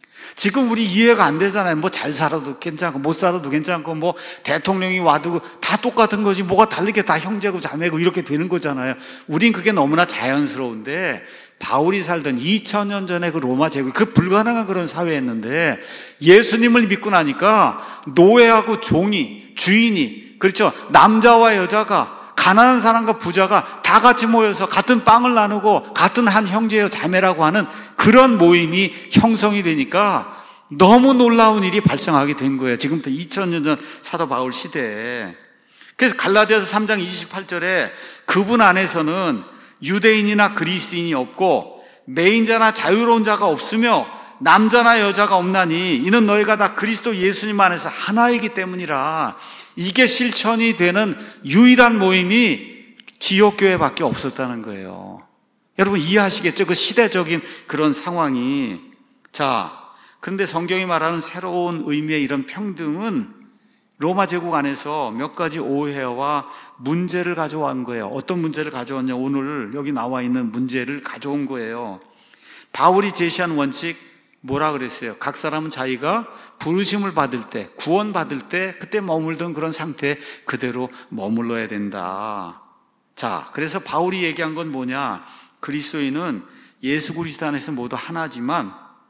지금 우리 이해가 안 되잖아요. 뭐 잘 살아도 괜찮고 못 살아도 괜찮고 뭐 대통령이 와도 다 똑같은 거지 뭐가 다르게 다 형제고 자매고 이렇게 되는 거잖아요. 우린 그게 너무나 자연스러운데 바울이 살던 이천 년 전에 그 로마 제국, 그 불가능한 그런 사회였는데 예수님을 믿고 나니까 노예하고 종이, 주인이, 그렇죠, 남자와 여자가, 가난한 사람과 부자가 다 같이 모여서 같은 빵을 나누고 같은 한 형제여 자매라고 하는 그런 모임이 형성이 되니까 너무 놀라운 일이 발생하게 된 거예요. 지금부터 이천 년 전 사도 바울 시대에. 그래서 갈라디아서 삼 장 이십팔 절에 그분 안에서는 유대인이나 그리스인이 없고 매인자나 자유로운 자가 없으며 남자나 여자가 없나니 이는 너희가 다 그리스도 예수님 안에서 하나이기 때문이라. 이게 실천이 되는 유일한 모임이 지역교회밖에 없었다는 거예요. 여러분 이해하시겠죠? 그 시대적인 그런 상황이. 자, 그런데 성경이 말하는 새로운 의미의 이런 평등은 로마 제국 안에서 몇 가지 오해와 문제를 가져온 거예요. 어떤 문제를 가져왔냐? 오늘 여기 나와 있는 문제를 가져온 거예요. 바울이 제시한 원칙 뭐라 그랬어요? 각 사람은 자기가 부르심을 받을 때, 구원 받을 때 그때 머물던 그런 상태에 그대로 머물러야 된다. 자, 그래서 바울이 얘기한 건 뭐냐? 그리스도인은 예수 그리스도 안에서 모두 하나지만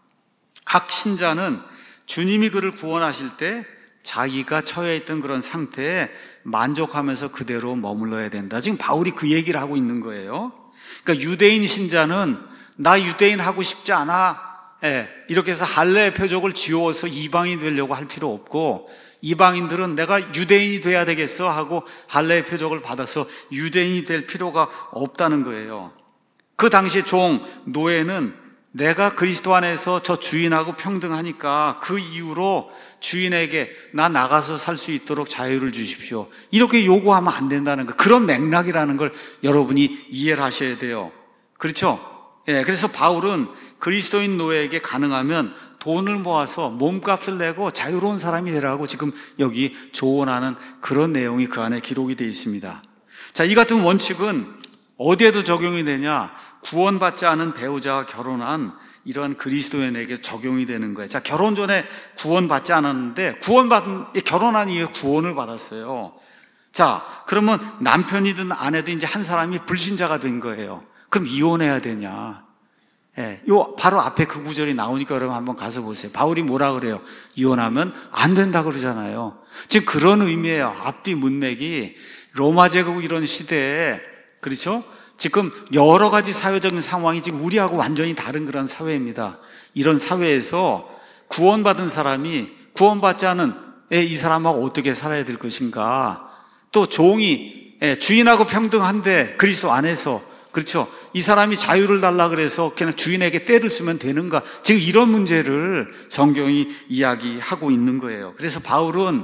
각 신자는 주님이 그를 구원하실 때 자기가 처해 있던 그런 상태에 만족하면서 그대로 머물러야 된다. 지금 바울이 그 얘기를 하고 있는 거예요. 그러니까 유대인 신자는 나 유대인 하고 싶지 않아, 예, 이렇게 해서 할례의 표적을 지워서 이방인 되려고 할 필요 없고, 이방인들은 내가 유대인이 돼야 되겠어 하고 할례의 표적을 받아서 유대인이 될 필요가 없다는 거예요. 그 당시 종, 노예는 내가 그리스도 안에서 저 주인하고 평등하니까 그 이유로 주인에게 나 나가서 살 수 있도록 자유를 주십시오, 이렇게 요구하면 안 된다는 거, 그런 맥락이라는 걸 여러분이 이해를 하셔야 돼요. 그렇죠? 예, 그래서 바울은 그리스도인 노예에게 가능하면 돈을 모아서 몸값을 내고 자유로운 사람이 되라고 지금 여기 조언하는 그런 내용이 그 안에 기록이 되어 있습니다. 자, 이 같은 원칙은 어디에도 적용이 되냐? 구원받지 않은 배우자와 결혼한 이러한 그리스도인에게 적용이 되는 거예요. 자, 결혼 전에 구원받지 않았는데 구원받은, 결혼한 이후에 구원을 받았어요. 자, 그러면 남편이든 아내든 이제 한 사람이 불신자가 된 거예요. 그럼 이혼해야 되냐? 예, 요 바로 앞에 그 구절이 나오니까 여러분 한번 가서 보세요. 바울이 뭐라 그래요? 이혼하면 안 된다 그러잖아요. 지금 그런 의미예요. 앞뒤 문맥이 로마 제국 이런 시대에, 그렇죠? 지금 여러 가지 사회적인 상황이 지금 우리하고 완전히 다른 그런 사회입니다. 이런 사회에서 구원받은 사람이 구원받지 않은 이 사람하고 어떻게 살아야 될 것인가? 또 종이 주인하고 평등한데 그리스도 안에서, 그렇죠, 이 사람이 자유를 달라 그래서 그냥 주인에게 때를 쓰면 되는가? 지금 이런 문제를 성경이 이야기하고 있는 거예요. 그래서 바울은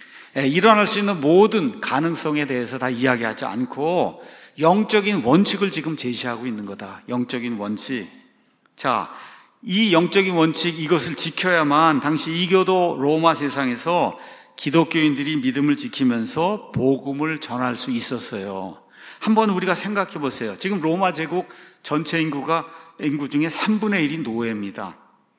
일어날 수 있는 모든 가능성에 대해서 다 이야기하지 않고 영적인 원칙을 지금 제시하고 있는 거다. 영적인 원칙. 자, 이 영적인 원칙, 이것을 지켜야만 당시 이교도 로마 세상에서 기독교인들이 믿음을 지키면서 복음을 전할 수 있었어요. 한번 우리가 생각해 보세요. 지금 로마 제국 전체 인구가 인구 중에 삼분의 일이 노예입니다.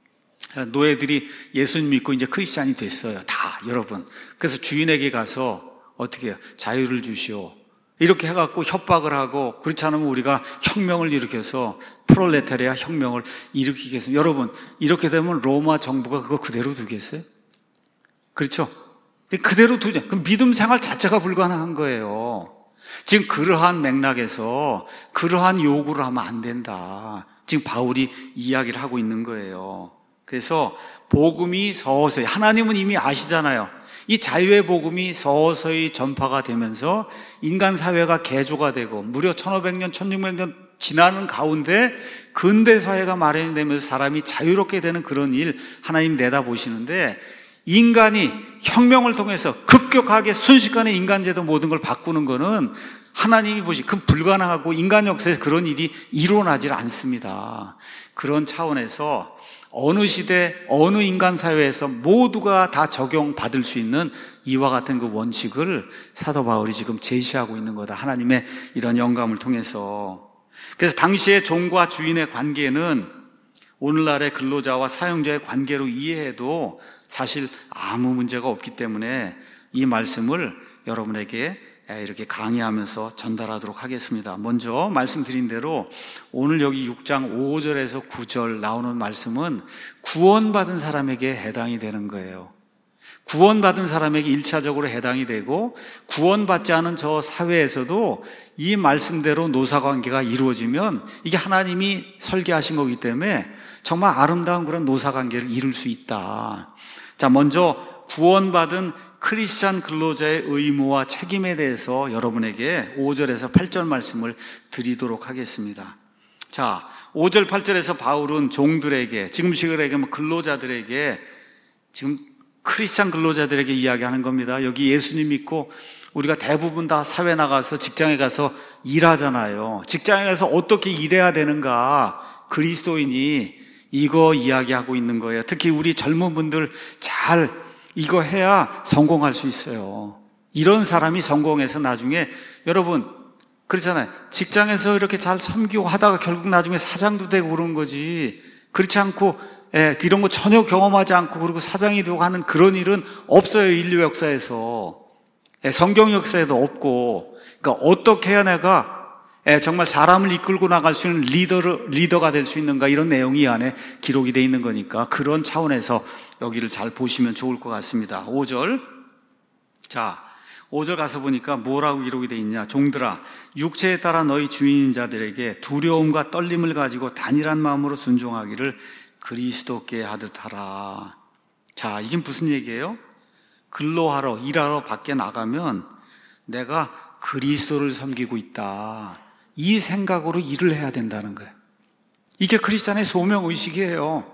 노예들이 예수님 믿고 이제 크리스찬이 됐어요. 다, 여러분. 그래서 주인에게 가서 어떻게 해요? 자유를 주시오, 이렇게 해갖고 협박을 하고, 그렇지 않으면 우리가 혁명을 일으켜서 프롤레타리아 혁명을 일으키겠습니다. 여러분, 이렇게 되면 로마 정부가 그거 그대로 두겠어요? 그렇죠? 그대로 두죠. 그럼 믿음 생활 자체가 불가능한 거예요. 지금 그러한 맥락에서 그러한 요구를 하면 안 된다. 지금 바울이 이야기를 하고 있는 거예요. 그래서 복음이 서서히, 하나님은 이미 아시잖아요. 이 자유의 복음이 서서히 전파가 되면서 인간 사회가 개조가 되고 무려 천오백 년, 천육백 년 지나는 가운데 근대사회가 마련되면서 사람이 자유롭게 되는 그런 일 하나님 내다보시는데, 인간이 혁명을 통해서 급격하게 순식간에 인간제도 모든 걸 바꾸는 거는 하나님이 보시 그 불가능하고 인간 역사에서 그런 일이 일어나질 않습니다. 그런 차원에서 어느 시대 어느 인간 사회에서 모두가 다 적용받을 수 있는 이와 같은 그 원칙을 사도 바울이 지금 제시하고 있는 거다. 하나님의 이런 영감을 통해서. 그래서 당시의 종과 주인의 관계는 오늘날의 근로자와 사용자의 관계로 이해해도 사실 아무 문제가 없기 때문에 이 말씀을 여러분에게 이렇게 강의하면서 전달하도록 하겠습니다. 먼저 말씀드린 대로 오늘 여기 육 장 오 절에서 구 절 나오는 말씀은 구원받은 사람에게 해당이 되는 거예요. 구원받은 사람에게 일차적으로 해당이 되고, 구원받지 않은 저 사회에서도 이 말씀대로 노사관계가 이루어지면 이게 하나님이 설계하신 거기 때문에 정말 아름다운 그런 노사관계를 이룰 수 있다. 자, 먼저 구원받은 크리스찬 근로자의 의무와 책임에 대해서 여러분에게 오 절에서 팔 절 말씀을 드리도록 하겠습니다. 자, 오 절 팔 절에서 바울은 종들에게, 지금 시절에게 뭐 근로자들에게, 지금 크리스찬 근로자들에게 이야기하는 겁니다. 여기 예수님 믿고 우리가 대부분 다 사회 나가서 직장에 가서 일하잖아요. 직장에 가서 어떻게 일해야 되는가, 그리스도인이 이거 이야기하고 있는 거예요. 특히 우리 젊은 분들 잘 이거 해야 성공할 수 있어요. 이런 사람이 성공해서 나중에, 여러분 그렇잖아요. 직장에서 이렇게 잘 섬기고 하다가 결국 나중에 사장도 되고 그런 거지, 그렇지 않고 예, 이런 거 전혀 경험하지 않고 그리고 사장이 되고 하는 그런 일은 없어요. 인류 역사에서. 예, 성경 역사에도 없고. 그러니까 어떻게 해야 내가 예, 정말 사람을 이끌고 나갈 수 있는 리더를, 리더가 될 수 있는가, 이런 내용이 이 안에 기록이 되어 있는 거니까 그런 차원에서 여기를 잘 보시면 좋을 것 같습니다. 오 절. 자, 오 절 가서 보니까 뭐라고 기록이 되어 있냐. 종들아, 육체에 따라 너희 주인인 자들에게 두려움과 떨림을 가지고 단일한 마음으로 순종하기를 그리스도께 하듯 하라. 자, 이게 무슨 얘기예요? 근로하러, 일하러 밖에 나가면 내가 그리스도를 섬기고 있다, 이 생각으로 일을 해야 된다는 거예요. 이게 크리스찬의 소명의식이에요.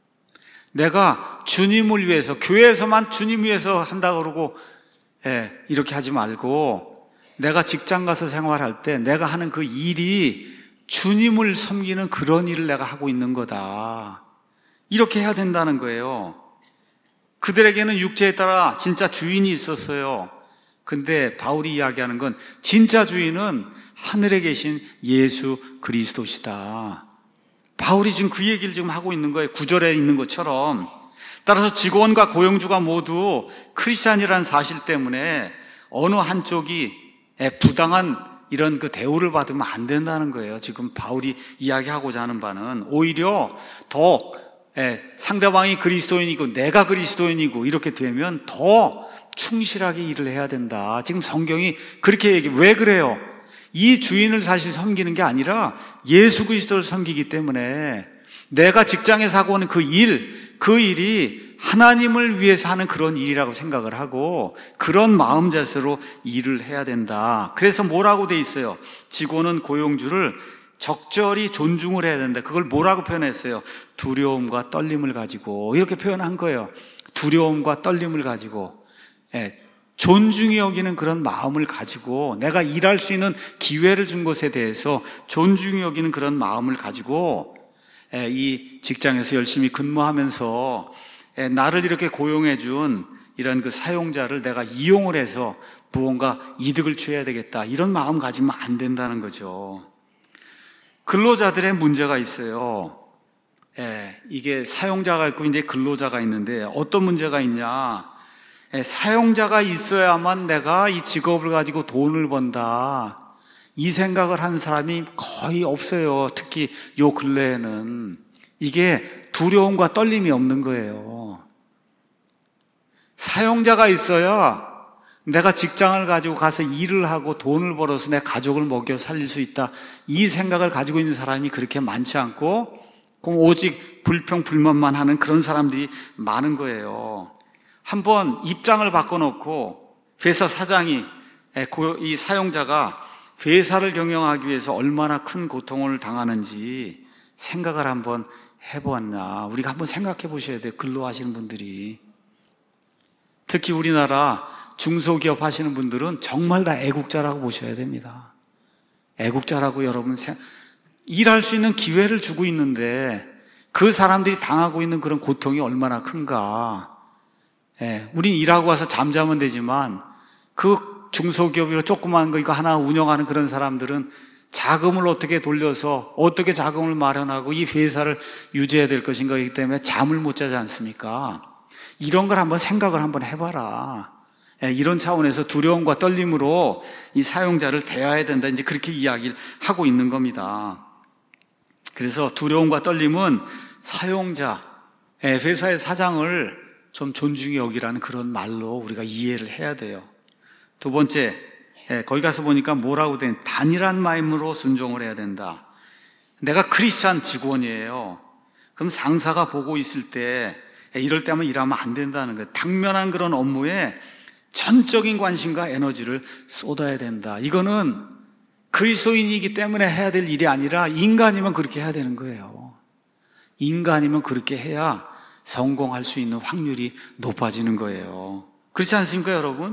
내가 주님을 위해서, 교회에서만 주님 위해서 한다 그러고 예, 이렇게 하지 말고, 내가 직장 가서 생활할 때 내가 하는 그 일이 주님을 섬기는 그런 일을 내가 하고 있는 거다, 이렇게 해야 된다는 거예요. 그들에게는 육체에 따라 진짜 주인이 있었어요. 근데 바울이 이야기하는 건 진짜 주인은 하늘에 계신 예수 그리스도시다. 바울이 지금 그 얘기를 지금 하고 있는 거예요. 구 절에 있는 것처럼. 따라서 직원과 고용주가 모두 크리스찬이라는 사실 때문에 어느 한쪽이 부당한 이런 그 대우를 받으면 안 된다는 거예요. 지금 바울이 이야기하고자 하는 바는 오히려 더 상대방이 그리스도인이고 내가 그리스도인이고 이렇게 되면 더 충실하게 일을 해야 된다. 지금 성경이 그렇게 얘기해요. 왜 그래요? 이 주인을 사실 섬기는 게 아니라 예수 그리스도를 섬기기 때문에 내가 직장에서 하고 오는 그 일, 그 일이 하나님을 위해서 하는 그런 일이라고 생각을 하고 그런 마음 자세로 일을 해야 된다. 그래서 뭐라고 돼 있어요? 직원은 고용주를 적절히 존중을 해야 된다. 그걸 뭐라고 표현했어요? 두려움과 떨림을 가지고, 이렇게 표현한 거예요. 두려움과 떨림을 가지고, 예, 존중히 여기는 그런 마음을 가지고, 내가 일할 수 있는 기회를 준 것에 대해서 존중히 여기는 그런 마음을 가지고, 예, 이 직장에서 열심히 근무하면서 예, 나를 이렇게 고용해 준 이런 그 사용자를 내가 이용을 해서 무언가 이득을 취해야 되겠다, 이런 마음 가지면 안 된다는 거죠. 근로자들의 문제가 있어요. 예, 이게 사용자가 있고 이제 근로자가 있는데 어떤 문제가 있냐. 예, 사용자가 있어야만 내가 이 직업을 가지고 돈을 번다, 이 생각을 하는 사람이 거의 없어요. 특히 요 근래에는. 이게 두려움과 떨림이 없는 거예요. 사용자가 있어야 내가 직장을 가지고 가서 일을 하고 돈을 벌어서 내 가족을 먹여 살릴 수 있다, 이 생각을 가지고 있는 사람이 그렇게 많지 않고 오직 불평 불만만 하는 그런 사람들이 많은 거예요. 한번 입장을 바꿔놓고 회사 사장이 이 사용자가 회사를 경영하기 위해서 얼마나 큰 고통을 당하는지 생각을 한번 해보았나. 우리가 한번 생각해 보셔야 돼요. 근로하시는 분들이. 특히 우리나라 중소기업 하시는 분들은 정말 다 애국자라고 보셔야 됩니다. 애국자라고 여러분 일할 수 있는 기회를 주고 있는데 그 사람들이 당하고 있는 그런 고통이 얼마나 큰가. 예, 우린 일하고 와서 잠자면 되지만 그 중소기업이나 조그만 거 이거 하나 운영하는 그런 사람들은 자금을 어떻게 돌려서 어떻게 자금을 마련하고 이 회사를 유지해야 될 것인가이기 때문에 잠을 못 자지 않습니까? 이런 걸 한번 생각을 한번 해봐라. 예, 이런 차원에서 두려움과 떨림으로 이 사용자를 대해야 된다. 이제 그렇게 이야기를 하고 있는 겁니다. 그래서 두려움과 떨림은 사용자, 예, 회사의 사장을 좀 존중히 여기라는 그런 말로 우리가 이해를 해야 돼요. 두 번째, 예, 거기 가서 보니까 뭐라고 된 단일한 마음으로 순종을 해야 된다. 내가 크리스찬 직원이에요. 그럼 상사가 보고 있을 때 예, 이럴 때만 일하면 안 된다는 거예요. 당면한 그런 업무에 전적인 관심과 에너지를 쏟아야 된다. 이거는 그리스도인이기 때문에 해야 될 일이 아니라 인간이면 그렇게 해야 되는 거예요. 인간이면 그렇게 해야 성공할 수 있는 확률이 높아지는 거예요. 그렇지 않습니까, 여러분?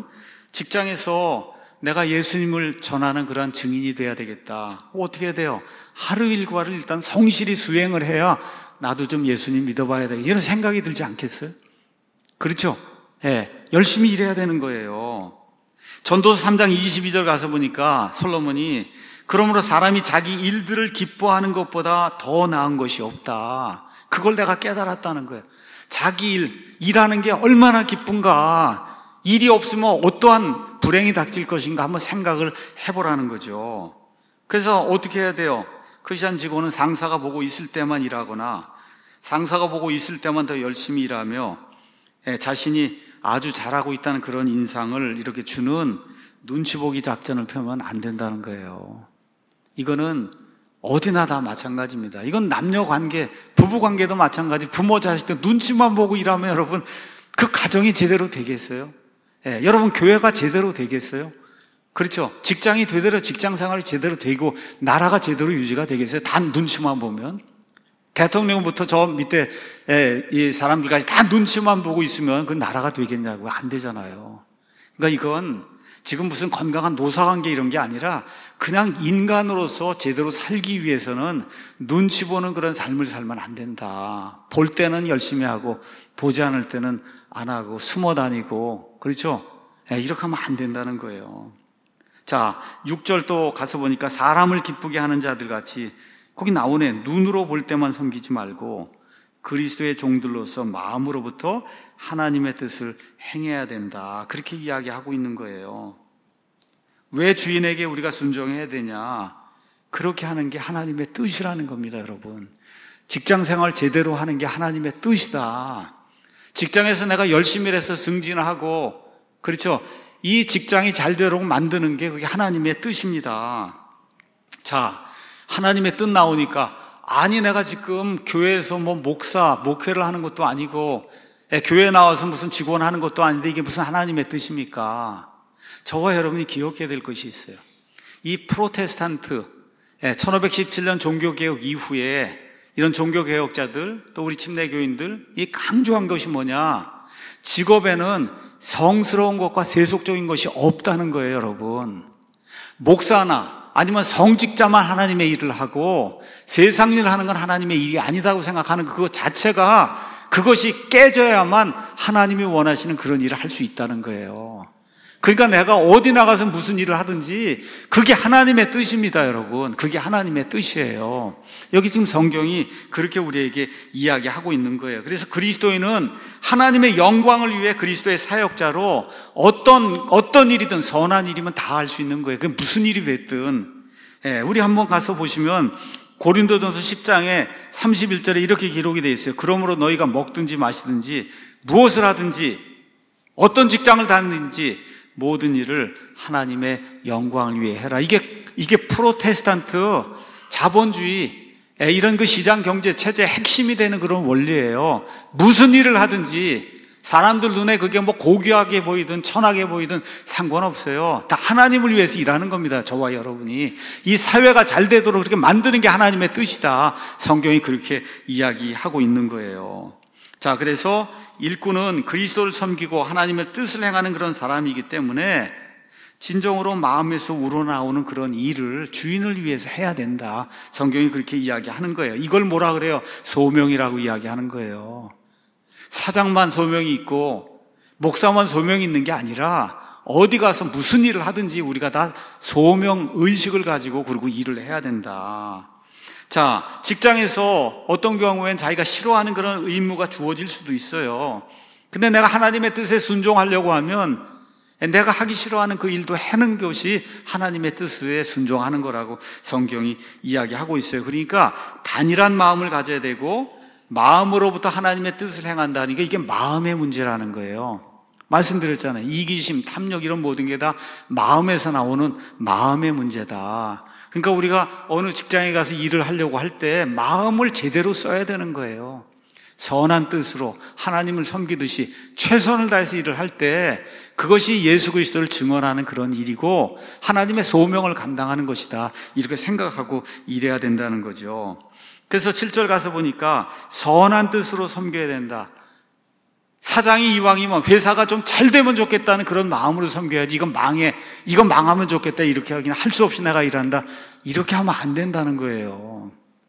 직장에서 내가 예수님을 전하는 그러한 증인이 돼야 되겠다. 어떻게 해야 돼요? 하루 일과를 일단 성실히 수행을 해야 나도 좀 예수님 믿어봐야 되겠다. 이런 생각이 들지 않겠어요? 그렇죠? 예, 열심히 일해야 되는 거예요. 전도서 삼 장 이십이 절 가서 보니까 솔로몬이 그러므로 사람이 자기 일들을 기뻐하는 것보다 더 나은 것이 없다. 그걸 내가 깨달았다는 거예요. 자기 일, 일하는 게 얼마나 기쁜가. 일이 없으면 어떠한 불행이 닥칠 것인가 한번 생각을 해보라는 거죠. 그래서 어떻게 해야 돼요? 크리스찬 직원은 상사가 보고 있을 때만 일하거나 상사가 보고 있을 때만 더 열심히 일하며 자신이 아주 잘하고 있다는 그런 인상을 이렇게 주는 눈치 보기 작전을 펴면 안 된다는 거예요. 이거는 어디나 다 마찬가지입니다. 이건 남녀 관계, 부부 관계도 마찬가지. 부모 자식들 눈치만 보고 일하면 여러분 그 가정이 제대로 되겠어요? 예, 여러분 교회가 제대로 되겠어요? 그렇죠? 직장이 제대로 직장 생활이 제대로 되고 나라가 제대로 유지가 되겠어요? 단 눈치만 보면 대통령부터 저 밑에 이 사람들까지 다 눈치만 보고 있으면 그 나라가 되겠냐고. 안 되잖아요. 그러니까 이건 지금 무슨 건강한 노사관계 이런 게 아니라 그냥 인간으로서 제대로 살기 위해서는 눈치 보는 그런 삶을 살면 안 된다. 볼 때는 열심히 하고 보지 않을 때는 안 하고 숨어 다니고, 그렇죠? 이렇게 하면 안 된다는 거예요. 자, 육 절 또 가서 보니까 사람을 기쁘게 하는 자들 같이 거기 나오네. 눈으로 볼 때만 섬기지 말고 그리스도의 종들로서 마음으로부터 하나님의 뜻을 행해야 된다. 그렇게 이야기하고 있는 거예요. 왜 주인에게 우리가 순종해야 되냐? 그렇게 하는 게 하나님의 뜻이라는 겁니다, 여러분. 직장 생활 제대로 하는 게 하나님의 뜻이다. 직장에서 내가 열심히 해서 승진을 하고, 그렇죠? 이 직장이 잘 되도록 만드는 게 그게 하나님의 뜻입니다. 자, 하나님의 뜻 나오니까 아니 내가 지금 교회에서 뭐 목사, 목회를 하는 것도 아니고 교회에 나와서 무슨 직원 하는 것도 아닌데 이게 무슨 하나님의 뜻입니까? 저와 여러분이 기억해야 될 것이 있어요. 이 프로테스탄트 천오백십칠 년 종교개혁 이후에 이런 종교개혁자들 또 우리 침례교인들 이 강조한 것이 뭐냐? 직업에는 성스러운 것과 세속적인 것이 없다는 거예요, 여러분. 목사나 아니면 성직자만 하나님의 일을 하고 세상 일을 하는 건 하나님의 일이 아니다고 생각하는 그것 자체가 그것이 깨져야만 하나님이 원하시는 그런 일을 할 수 있다는 거예요. 그러니까 내가 어디 나가서 무슨 일을 하든지 그게 하나님의 뜻입니다, 여러분. 그게 하나님의 뜻이에요. 여기 지금 성경이 그렇게 우리에게 이야기하고 있는 거예요. 그래서 그리스도인은 하나님의 영광을 위해 그리스도의 사역자로 어떤 어떤 일이든 선한 일이면 다 할 수 있는 거예요. 그게 무슨 일이 됐든. 예, 우리 한번 가서 보시면 고린도전서 십 장에 삼십일 절에 이렇게 기록이 되어 있어요. 그러므로 너희가 먹든지 마시든지 무엇을 하든지 어떤 직장을 다니든지 모든 일을 하나님의 영광을 위해 해라. 이게, 이게 프로테스탄트 자본주의, 이런 그 시장 경제 체제의 핵심이 되는 그런 원리예요. 무슨 일을 하든지 사람들 눈에 그게 뭐 고귀하게 보이든 천하게 보이든 상관없어요. 다 하나님을 위해서 일하는 겁니다. 저와 여러분이. 이 사회가 잘 되도록 그렇게 만드는 게 하나님의 뜻이다. 성경이 그렇게 이야기하고 있는 거예요. 자, 그래서 일꾼은 그리스도를 섬기고 하나님의 뜻을 행하는 그런 사람이기 때문에 진정으로 마음에서 우러나오는 그런 일을 주인을 위해서 해야 된다. 성경이 그렇게 이야기하는 거예요. 이걸 뭐라 그래요? 소명이라고 이야기하는 거예요. 사장만 소명이 있고 목사만 소명이 있는 게 아니라 어디 가서 무슨 일을 하든지 우리가 다 소명 의식을 가지고 그러고 일을 해야 된다. 자, 직장에서 어떤 경우엔 자기가 싫어하는 그런 의무가 주어질 수도 있어요. 근데 내가 하나님의 뜻에 순종하려고 하면 내가 하기 싫어하는 그 일도 하는 것이 하나님의 뜻에 순종하는 거라고 성경이 이야기하고 있어요. 그러니까 단일한 마음을 가져야 되고 마음으로부터 하나님의 뜻을 행한다는 게 이게 마음의 문제라는 거예요. 말씀드렸잖아요. 이기심, 탐욕 이런 모든 게 다 마음에서 나오는 마음의 문제다. 그러니까 우리가 어느 직장에 가서 일을 하려고 할 때 마음을 제대로 써야 되는 거예요. 선한 뜻으로 하나님을 섬기듯이 최선을 다해서 일을 할 때 그것이 예수 그리스도를 증언하는 그런 일이고 하나님의 소명을 감당하는 것이다. 이렇게 생각하고 일해야 된다는 거죠. 그래서 칠 절 가서 보니까 선한 뜻으로 섬겨야 된다. 사장이 이왕이면 회사가 좀 잘 되면 좋겠다는 그런 마음으로 섬겨야지. 이건 망해, 이건 망하면 좋겠다 이렇게 하기는 할 수 없이 내가 일한다 이렇게 하면 안 된다는 거예요.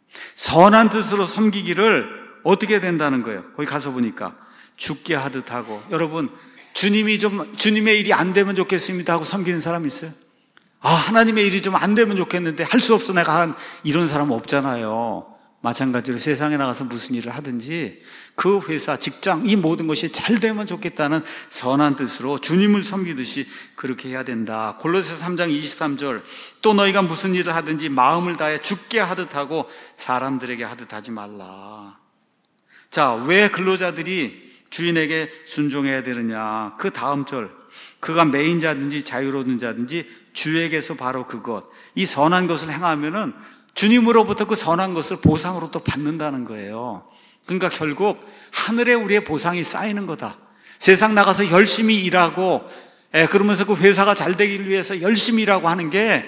선한 뜻으로 섬기기를 어떻게 된다는 거예요? 거기 가서 보니까 죽게 하듯 하고. 여러분, 주님이 좀 주님의 일이 안 되면 좋겠습니다 하고 섬기는 사람 있어요? 아, 하나님의 일이 좀 안 되면 좋겠는데 할 수 없어 내가 한 이런 사람 없잖아요. 마찬가지로 세상에 나가서 무슨 일을 하든지 그 회사, 직장, 이 모든 것이 잘 되면 좋겠다는 선한 뜻으로 주님을 섬기듯이 그렇게 해야 된다. 골로새 삼 장 이십삼 절 또 너희가 무슨 일을 하든지 마음을 다해 죽게 하듯 하고 사람들에게 하듯 하지 말라. 자, 왜 근로자들이 주인에게 순종해야 되느냐? 그 다음 절, 그가 매인자든지 자유로운 자든지 주에게서 바로 그것, 이 선한 것을 행하면은 주님으로부터 그 선한 것을 보상으로 또 받는다는 거예요. 그러니까 결국 하늘에 우리의 보상이 쌓이는 거다. 세상 나가서 열심히 일하고 예, 그러면서 그 회사가 잘 되기 위해서 열심히 일하고 하는 게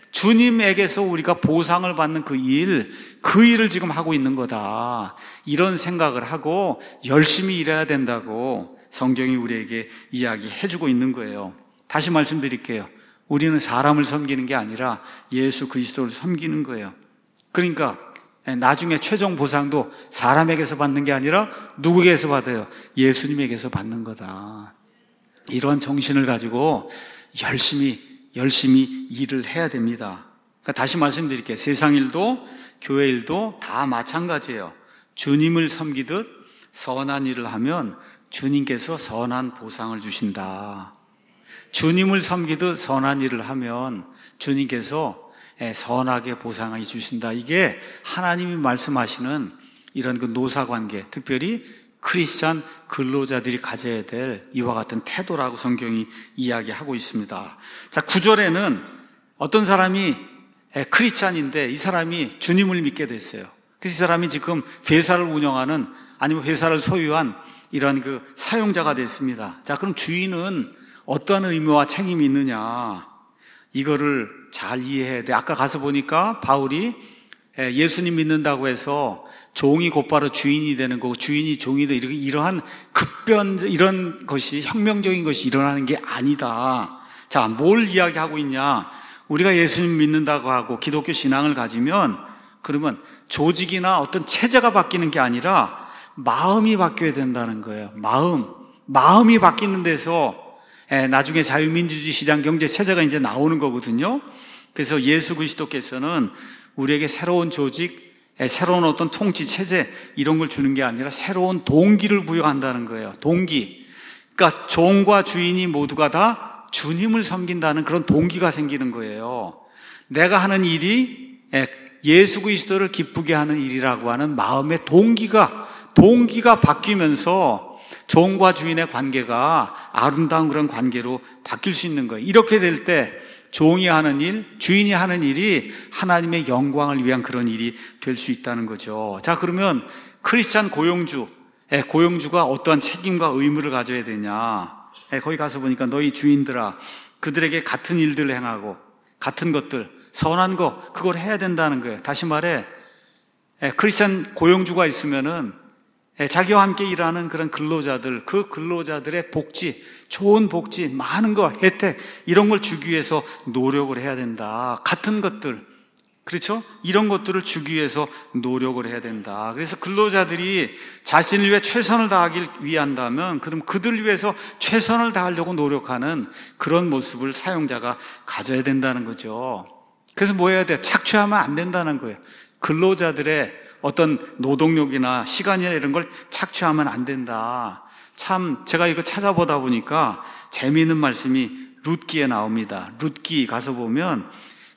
주님에게서 우리가 보상을 받는 그 일, 그 일을 지금 하고 있는 거다. 이런 생각을 하고 열심히 일해야 된다고 성경이 우리에게 이야기해주고 있는 거예요. 다시 말씀드릴게요. 우리는 사람을 섬기는 게 아니라 예수 그리스도를 섬기는 거예요. 그러니까 나중에 최종 보상도 사람에게서 받는 게 아니라 누구에게서 받아요? 예수님에게서 받는 거다. 이런 정신을 가지고 열심히 열심히 일을 해야 됩니다. 그러니까 다시 말씀드릴게요. 세상 일도 교회 일도 다 마찬가지예요. 주님을 섬기듯 선한 일을 하면 주님께서 선한 보상을 주신다. 주님을 섬기듯 선한 일을 하면 주님께서 선하게 보상을 주신다. 이게 하나님이 말씀하시는 이런 그 노사관계, 특별히 크리스찬 근로자들이 가져야 될 이와 같은 태도라고 성경이 이야기하고 있습니다. 자, 구 절에는 어떤 사람이 크리스찬인데 이 사람이 주님을 믿게 됐어요. 그래서 이 사람이 지금 회사를 운영하는 아니면 회사를 소유한 이런 그 사용자가 됐습니다. 자, 그럼 주인은 어떤 의무와 책임이 있느냐? 이거를 잘 이해해야 돼. 아까 가서 보니까 바울이 예수님 믿는다고 해서 종이 곧바로 주인이 되는 거고 주인이 종이 되고 이러한 급변, 이런 것이 혁명적인 것이 일어나는 게 아니다. 자, 뭘 이야기하고 있냐? 우리가 예수님 믿는다고 하고 기독교 신앙을 가지면 그러면 조직이나 어떤 체제가 바뀌는 게 아니라 마음이 바뀌어야 된다는 거예요. 마음. 마음이 바뀌는 데서 나중에 자유민주주의 시장 경제 체제가 이제 나오는 거거든요. 그래서 예수 그리스도께서는 우리에게 새로운 조직, 새로운 어떤 통치 체제 이런 걸 주는 게 아니라 새로운 동기를 부여한다는 거예요. 동기. 그러니까 종과 주인이 모두가 다 주님을 섬긴다는 그런 동기가 생기는 거예요. 내가 하는 일이 예수 그리스도를 기쁘게 하는 일이라고 하는 마음의 동기가 동기가 바뀌면서 종과 주인의 관계가 아름다운 그런 관계로 바뀔 수 있는 거예요. 이렇게 될 때 종이 하는 일, 주인이 하는 일이 하나님의 영광을 위한 그런 일이 될 수 있다는 거죠. 자, 그러면 크리스찬 고용주, 예, 고용주가 어떠한 책임과 의무를 가져야 되냐. 예, 거기 가서 보니까 너희 주인들아 그들에게 같은 일들을 행하고 같은 것들, 선한 거 그걸 해야 된다는 거예요. 다시 말해 예, 크리스찬 고용주가 있으면은 예, 자기와 함께 일하는 그런 근로자들, 그 근로자들의 복지, 좋은 복지, 많은 거, 혜택 이런 걸 주기 위해서 노력을 해야 된다. 같은 것들, 그렇죠? 이런 것들을 주기 위해서 노력을 해야 된다. 그래서 근로자들이 자신을 위해 최선을 다하길 위한다면 그럼 그들을 위해서 최선을 다하려고 노력하는 그런 모습을 사용자가 가져야 된다는 거죠. 그래서 뭐 해야 돼요? 착취하면 안 된다는 거예요. 근로자들의 어떤 노동력이나 시간이나 이런 걸 착취하면 안 된다. 참 제가 이거 찾아보다 보니까 재미있는 말씀이 룻기에 나옵니다. 룻기 가서 보면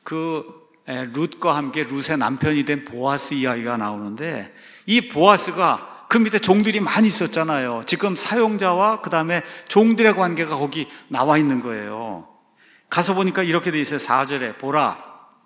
그 룻과 함께 룻의 남편이 된 보아스 이야기가 나오는데 이 보아스가 그 밑에 종들이 많이 있었잖아요. 지금 사용자와 그 다음에 종들의 관계가 거기 나와 있는 거예요. 가서 보니까 이렇게 돼 있어요. 사 절에 보라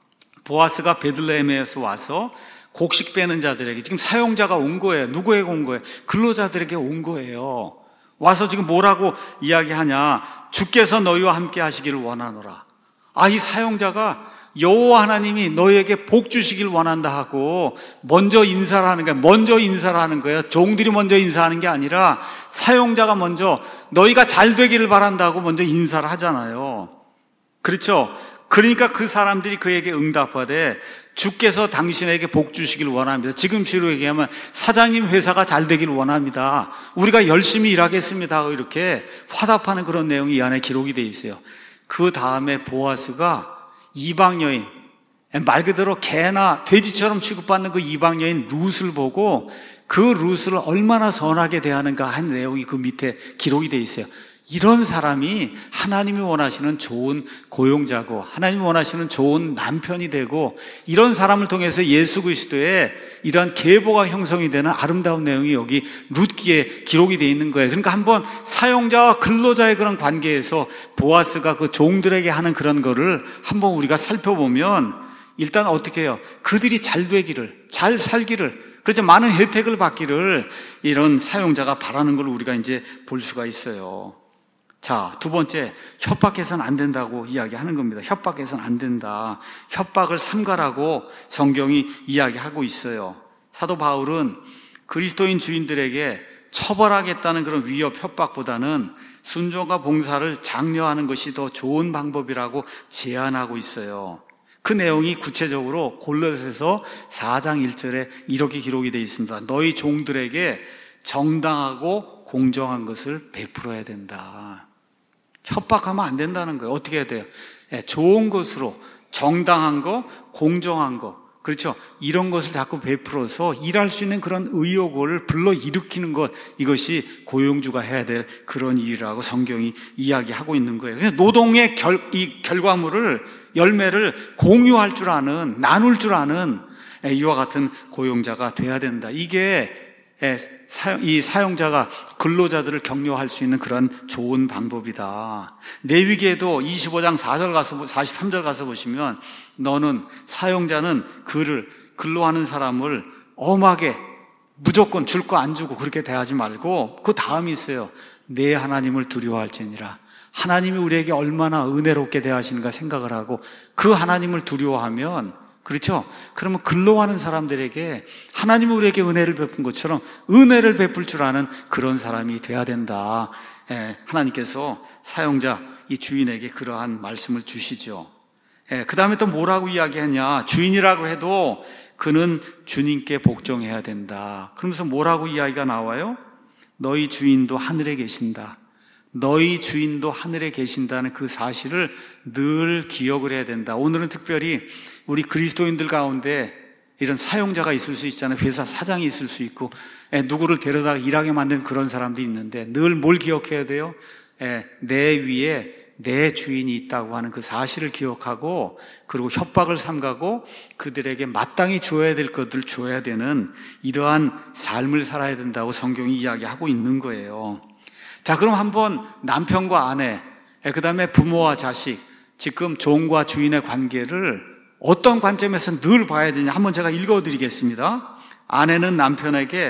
보아스가 베들레헴에서 와서 곡식 빼는 자들에게 지금 사용자가 온 거예요. 누구에게 온 거예요? 근로자들에게 온 거예요. 와서 지금 뭐라고 이야기하냐? 주께서 너희와 함께 하시기를 원하노라. 아, 이 사용자가 여호와 하나님이 너희에게 복 주시길 원한다 하고 먼저 인사를 하는 거예요. 먼저 인사를 하는 거예요. 종들이 먼저 인사하는 게 아니라 사용자가 먼저 너희가 잘 되기를 바란다고 먼저 인사를 하잖아요. 그렇죠? 그러니까 그 사람들이 그에게 응답하되 주께서 당신에게 복 주시길 원합니다. 지금식으로 얘기하면 사장님 회사가 잘 되길 원합니다. 우리가 열심히 일하겠습니다. 이렇게 화답하는 그런 내용이 이 안에 기록이 되어 있어요. 그 다음에 보아스가 이방 여인, 말 그대로 개나 돼지처럼 취급받는 그 이방 여인 룻을 보고 그 룻을 얼마나 선하게 대하는가 한 내용이 그 밑에 기록이 되어 있어요. 이런 사람이 하나님이 원하시는 좋은 고용자고 하나님이 원하시는 좋은 남편이 되고 이런 사람을 통해서 예수 그리스도의 이러한 계보가 형성이 되는 아름다운 내용이 여기 룻기에 기록이 되어 있는 거예요. 그러니까 한번 사용자와 근로자의 그런 관계에서 보아스가 그 종들에게 하는 그런 거를 한번 우리가 살펴보면 일단 어떻게 해요? 그들이 잘 되기를, 잘 살기를, 그래서 많은 혜택을 받기를 이런 사용자가 바라는 걸 우리가 이제 볼 수가 있어요. 자, 두 번째, 협박해서는 안 된다고 이야기하는 겁니다. 협박해서는 안 된다. 협박을 삼가라고 성경이 이야기하고 있어요. 사도 바울은 그리스도인 주인들에게 처벌하겠다는 그런 위협 협박보다는 순종과 봉사를 장려하는 것이 더 좋은 방법이라고 제안하고 있어요. 그 내용이 구체적으로 골로새서 사 장 일 절에 이렇게 기록이 되어 있습니다. 너희 종들에게 정당하고 공정한 것을 베풀어야 된다. 협박하면 안 된다는 거예요. 어떻게 해야 돼요? 네, 좋은 것으로 정당한 거, 공정한 거, 그렇죠? 이런 것을 자꾸 베풀어서 일할 수 있는 그런 의욕을 불러일으키는 것, 이것이 고용주가 해야 될 그런 일이라고 성경이 이야기하고 있는 거예요. 그래서 노동의 결, 이 결과물을, 열매를 공유할 줄 아는, 나눌 줄 아는 이와 같은 고용자가 돼야 된다. 이게 이 사용자가 근로자들을 격려할 수 있는 그런 좋은 방법이다. 레위기에도 이십오 장 사 절 가서 사십삼 절 가서 보시면 너는 사용자는 그를 근로하는 사람을 엄하게 무조건 줄 거 안 주고 그렇게 대하지 말고 그 다음이 있어요. 내 하나님을 두려워할지니라. 하나님이 우리에게 얼마나 은혜롭게 대하시는가 생각을 하고 그 하나님을 두려워하면, 그렇죠? 그러면 근로하는 사람들에게 하나님이 우리에게 은혜를 베푼 것처럼 은혜를 베풀 줄 아는 그런 사람이 돼야 된다. 예, 하나님께서 사용자, 이 주인에게 그러한 말씀을 주시죠. 예, 그 다음에 또 뭐라고 이야기하냐? 주인이라고 해도 그는 주님께 복종해야 된다. 그러면서 뭐라고 이야기가 나와요? 너희 주인도 하늘에 계신다. 너희 주인도 하늘에 계신다는 그 사실을 늘 기억을 해야 된다. 오늘은 특별히 우리 그리스도인들 가운데 이런 사용자가 있을 수 있잖아요. 회사 사장이 있을 수 있고 누구를 데려다가 일하게 만든 그런 사람도 있는데 늘 뭘 기억해야 돼요? 내 위에 내 주인이 있다고 하는 그 사실을 기억하고 그리고 협박을 삼가고 그들에게 마땅히 줘야 될 것들을 줘야 되는 이러한 삶을 살아야 된다고 성경이 이야기하고 있는 거예요. 자, 그럼 한번 남편과 아내, 그 다음에 부모와 자식, 지금 종과 주인의 관계를 어떤 관점에서 늘 봐야 되냐 한번 제가 읽어드리겠습니다. 아내는 남편에게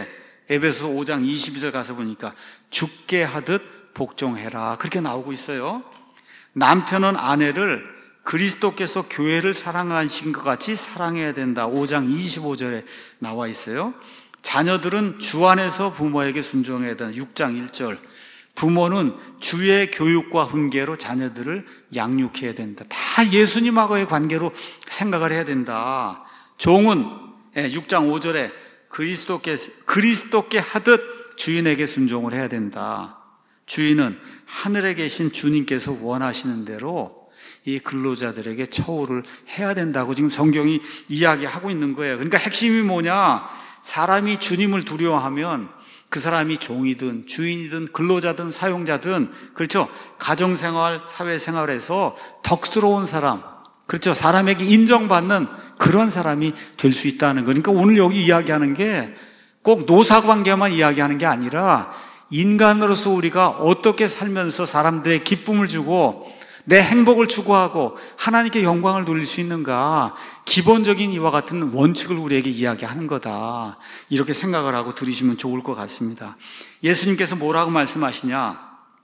에베소서 오 장 이십이 절 가서 보니까 죽게 하듯 복종해라, 그렇게 나오고 있어요. 남편은 아내를 그리스도께서 교회를 사랑하신 것 같이 사랑해야 된다, 오 장 이십오 절에 나와 있어요. 자녀들은 주 안에서 부모에게 순종해야 된다, 육 장 일 절. 부모는 주의 교육과 훈계로 자녀들을 양육해야 된다. 다 예수님하고의 관계로 생각을 해야 된다. 종은 육 장 오 절에 그리스도께, 그리스도께 하듯 주인에게 순종을 해야 된다. 주인은 하늘에 계신 주님께서 원하시는 대로 이 근로자들에게 처우를 해야 된다고 지금 성경이 이야기하고 있는 거예요. 그러니까 핵심이 뭐냐? 사람이 주님을 두려워하면 그 사람이 종이든 주인이든 근로자든 사용자든, 그렇죠, 가정생활, 사회생활에서 덕스러운 사람, 그렇죠, 사람에게 인정받는 그런 사람이 될 수 있다는 거니까 오늘 여기 이야기하는 게 꼭 노사관계만 이야기하는 게 아니라 인간으로서 우리가 어떻게 살면서 사람들의 기쁨을 주고 내 행복을 추구하고 하나님께 영광을 돌릴 수 있는가, 기본적인 이와 같은 원칙을 우리에게 이야기하는 거다, 이렇게 생각을 하고 들으시면 좋을 것 같습니다. 예수님께서 뭐라고 말씀하시냐?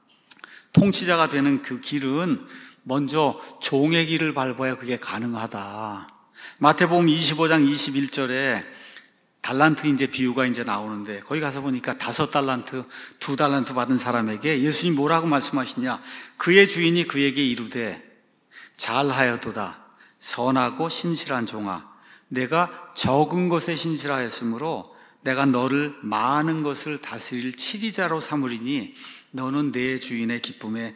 통치자가 되는 그 길은 먼저 종의 길을 밟아야 그게 가능하다. 마태복음 이십오 장 이십일 절에 달란트 이제 비유가 이제 나오는데, 거기 가서 보니까 다섯 달란트, 두 달란트 받은 사람에게 예수님 뭐라고 말씀하시냐? 그의 주인이 그에게 이르되 잘하여도다 선하고 신실한 종아, 내가 적은 것에 신실하였으므로 내가 너를 많은 것을 다스릴 치리자로 삼으리니 너는 내 주인의 기쁨에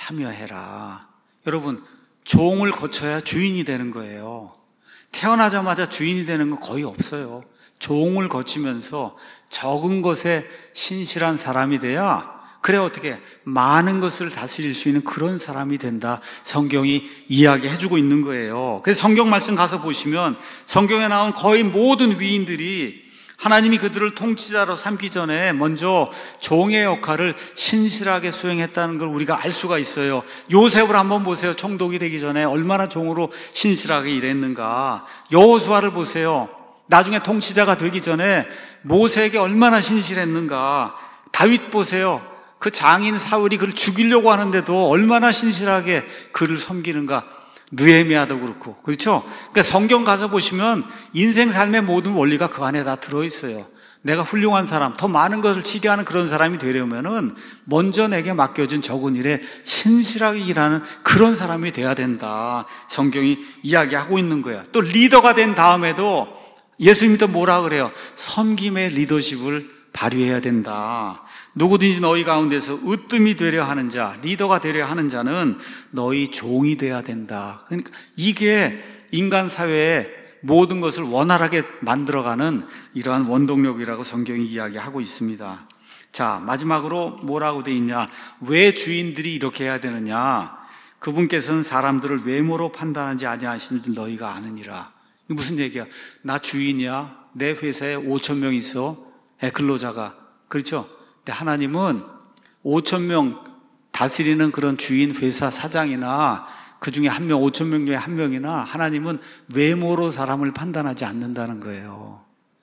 참여해라. 여러분, 종을 거쳐야 주인이 되는 거예요. 태어나자마자 주인이 되는 건 거의 없어요. 종을 거치면서 적은 것에 신실한 사람이 돼야, 그래 어떻게 많은 것을 다스릴 수 있는 그런 사람이 된다, 성경이 이야기해주고 있는 거예요. 그래서 성경 말씀 가서 보시면 성경에 나온 거의 모든 위인들이 하나님이 그들을 통치자로 삼기 전에 먼저 종의 역할을 신실하게 수행했다는 걸 우리가 알 수가 있어요. 요셉을 한번 보세요. 총독이 되기 전에 얼마나 종으로 신실하게 일했는가. 여호수아를 보세요. 나중에 통치자가 되기 전에 모세에게 얼마나 신실했는가. 다윗 보세요. 그 장인 사울이 그를 죽이려고 하는데도 얼마나 신실하게 그를 섬기는가. 느헤미야도 그렇고, 그렇죠? 그러니까 성경 가서 보시면 인생 삶의 모든 원리가 그 안에 다 들어있어요. 내가 훌륭한 사람, 더 많은 것을 치리하는 그런 사람이 되려면은 먼저 내게 맡겨진 적은 일에 신실하게 일하는 그런 사람이 돼야 된다, 성경이 이야기하고 있는 거야. 또 리더가 된 다음에도 예수님도 뭐라 그래요? 섬김의 리더십을 발휘해야 된다. 누구든지 너희 가운데서 으뜸이 되려 하는 자, 리더가 되려 하는 자는 너희 종이 돼야 된다. 그러니까 이게 인간 사회의 모든 것을 원활하게 만들어가는 이러한 원동력이라고 성경이 이야기하고 있습니다. 자, 마지막으로 뭐라고 돼 있냐? 왜 주인들이 이렇게 해야 되느냐? 그분께서는 사람들을 외모로 판단하지 아니하시는 줄 너희가 아느니라. 이게 무슨 얘기야? 나 주인이야. 내 회사에 오천 명 있어. 근로자가. 그렇죠? 근데 하나님은 오천 명 다스리는 그런 주인, 회사 사장이나 그 중에 한 명, 오천 명 중에 한 명이나 하나님은 외모로 사람을 판단하지 않는다는 거예요.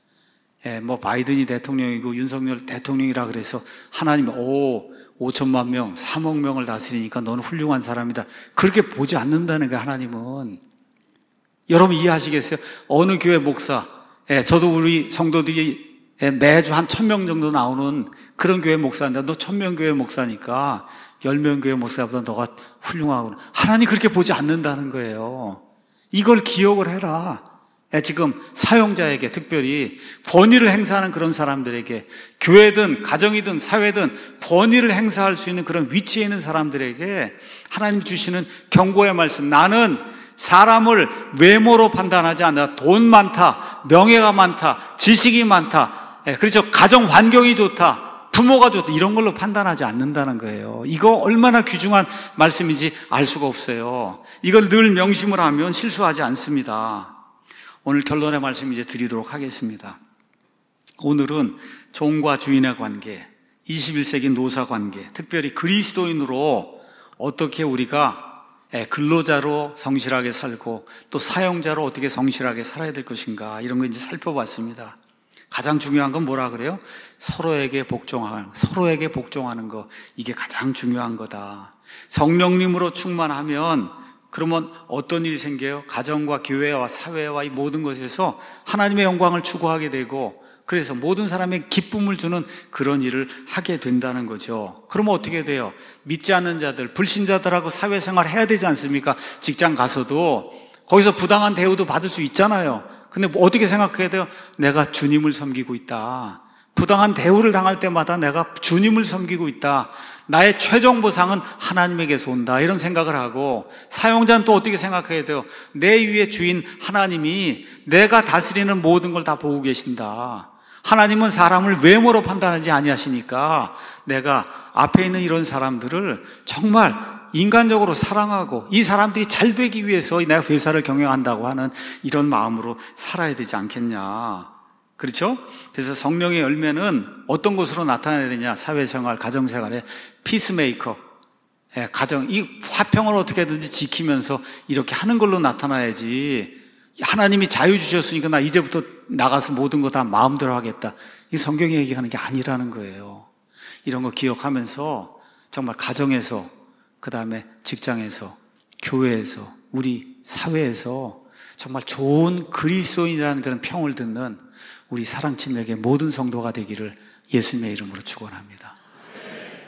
예, 뭐 바이든이 대통령이고 윤석열 대통령이라 그래서 하나님, 오, 오천만 명, 삼억 명을 다스리니까 너는 훌륭한 사람이다, 그렇게 보지 않는다는 거예요, 하나님은. 여러분 이해하시겠어요? 어느 교회 목사, 예, 저도 우리 성도들이 매주 한 천 명 정도 나오는 그런 교회 목사인데, 너 천 명 교회 목사니까 열 명 교회 목사보다 너가 훌륭하구나. 하나님 그렇게 보지 않는다는 거예요. 이걸 기억을 해라. 지금 사용자에게, 특별히 권위를 행사하는 그런 사람들에게, 교회든 가정이든 사회든 권위를 행사할 수 있는 그런 위치에 있는 사람들에게 하나님 주시는 경고의 말씀, 나는 사람을 외모로 판단하지 않아. 돈 많다, 명예가 많다, 지식이 많다, 그렇죠, 가정 환경이 좋다, 부모가 좋다, 이런 걸로 판단하지 않는다는 거예요. 이거 얼마나 귀중한 말씀인지 알 수가 없어요. 이걸 늘 명심을 하면 실수하지 않습니다. 오늘 결론의 말씀 이제 드리도록 하겠습니다. 오늘은 종과 주인의 관계, 이십일 세기 노사 관계, 특별히 그리스도인으로 어떻게 우리가 근로자로 성실하게 살고 또 사용자로 어떻게 성실하게 살아야 될 것인가, 이런 거 이제 살펴봤습니다. 가장 중요한 건 뭐라 그래요? 서로에게 복종하는, 서로에게 복종하는 거. 이게 가장 중요한 거다. 성령님으로 충만하면 그러면 어떤 일이 생겨요? 가정과 교회와 사회와 이 모든 것에서 하나님의 영광을 추구하게 되고, 그래서 모든 사람에게 기쁨을 주는 그런 일을 하게 된다는 거죠. 그러면 어떻게 돼요? 믿지 않는 자들, 불신자들하고 사회생활 해야 되지 않습니까? 직장 가서도 거기서 부당한 대우도 받을 수 있잖아요. 근데 뭐 어떻게 생각해야 돼요? 내가 주님을 섬기고 있다. 부당한 대우를 당할 때마다 내가 주님을 섬기고 있다. 나의 최종 보상은 하나님에게서 온다. 이런 생각을 하고, 사용자는 또 어떻게 생각해야 돼요? 내 위의 주인 하나님이 내가 다스리는 모든 걸 다 보고 계신다. 하나님은 사람을 외모로 판단하지 아니하시니까 내가 앞에 있는 이런 사람들을 정말 인간적으로 사랑하고 이 사람들이 잘 되기 위해서 내가 회사를 경영한다고 하는 이런 마음으로 살아야 되지 않겠냐. 그렇죠? 그래서 성령의 열매는 어떤 것으로 나타나야 되냐? 사회생활, 가정생활에 피스메이커, 예, 가정, 이 화평을 어떻게든지 지키면서 이렇게 하는 걸로 나타나야지. 하나님이 자유 주셨으니까 나 이제부터 나가서 모든 거 다 마음대로 하겠다. 이 성경이 얘기하는 게 아니라는 거예요. 이런 거 기억하면서 정말 가정에서, 그 다음에 직장에서, 교회에서, 우리 사회에서 정말 좋은 그리스도인이라는 그런 평을 듣는 우리 사랑팀에게 모든 성도가 되기를 예수님의 이름으로 축원합니다.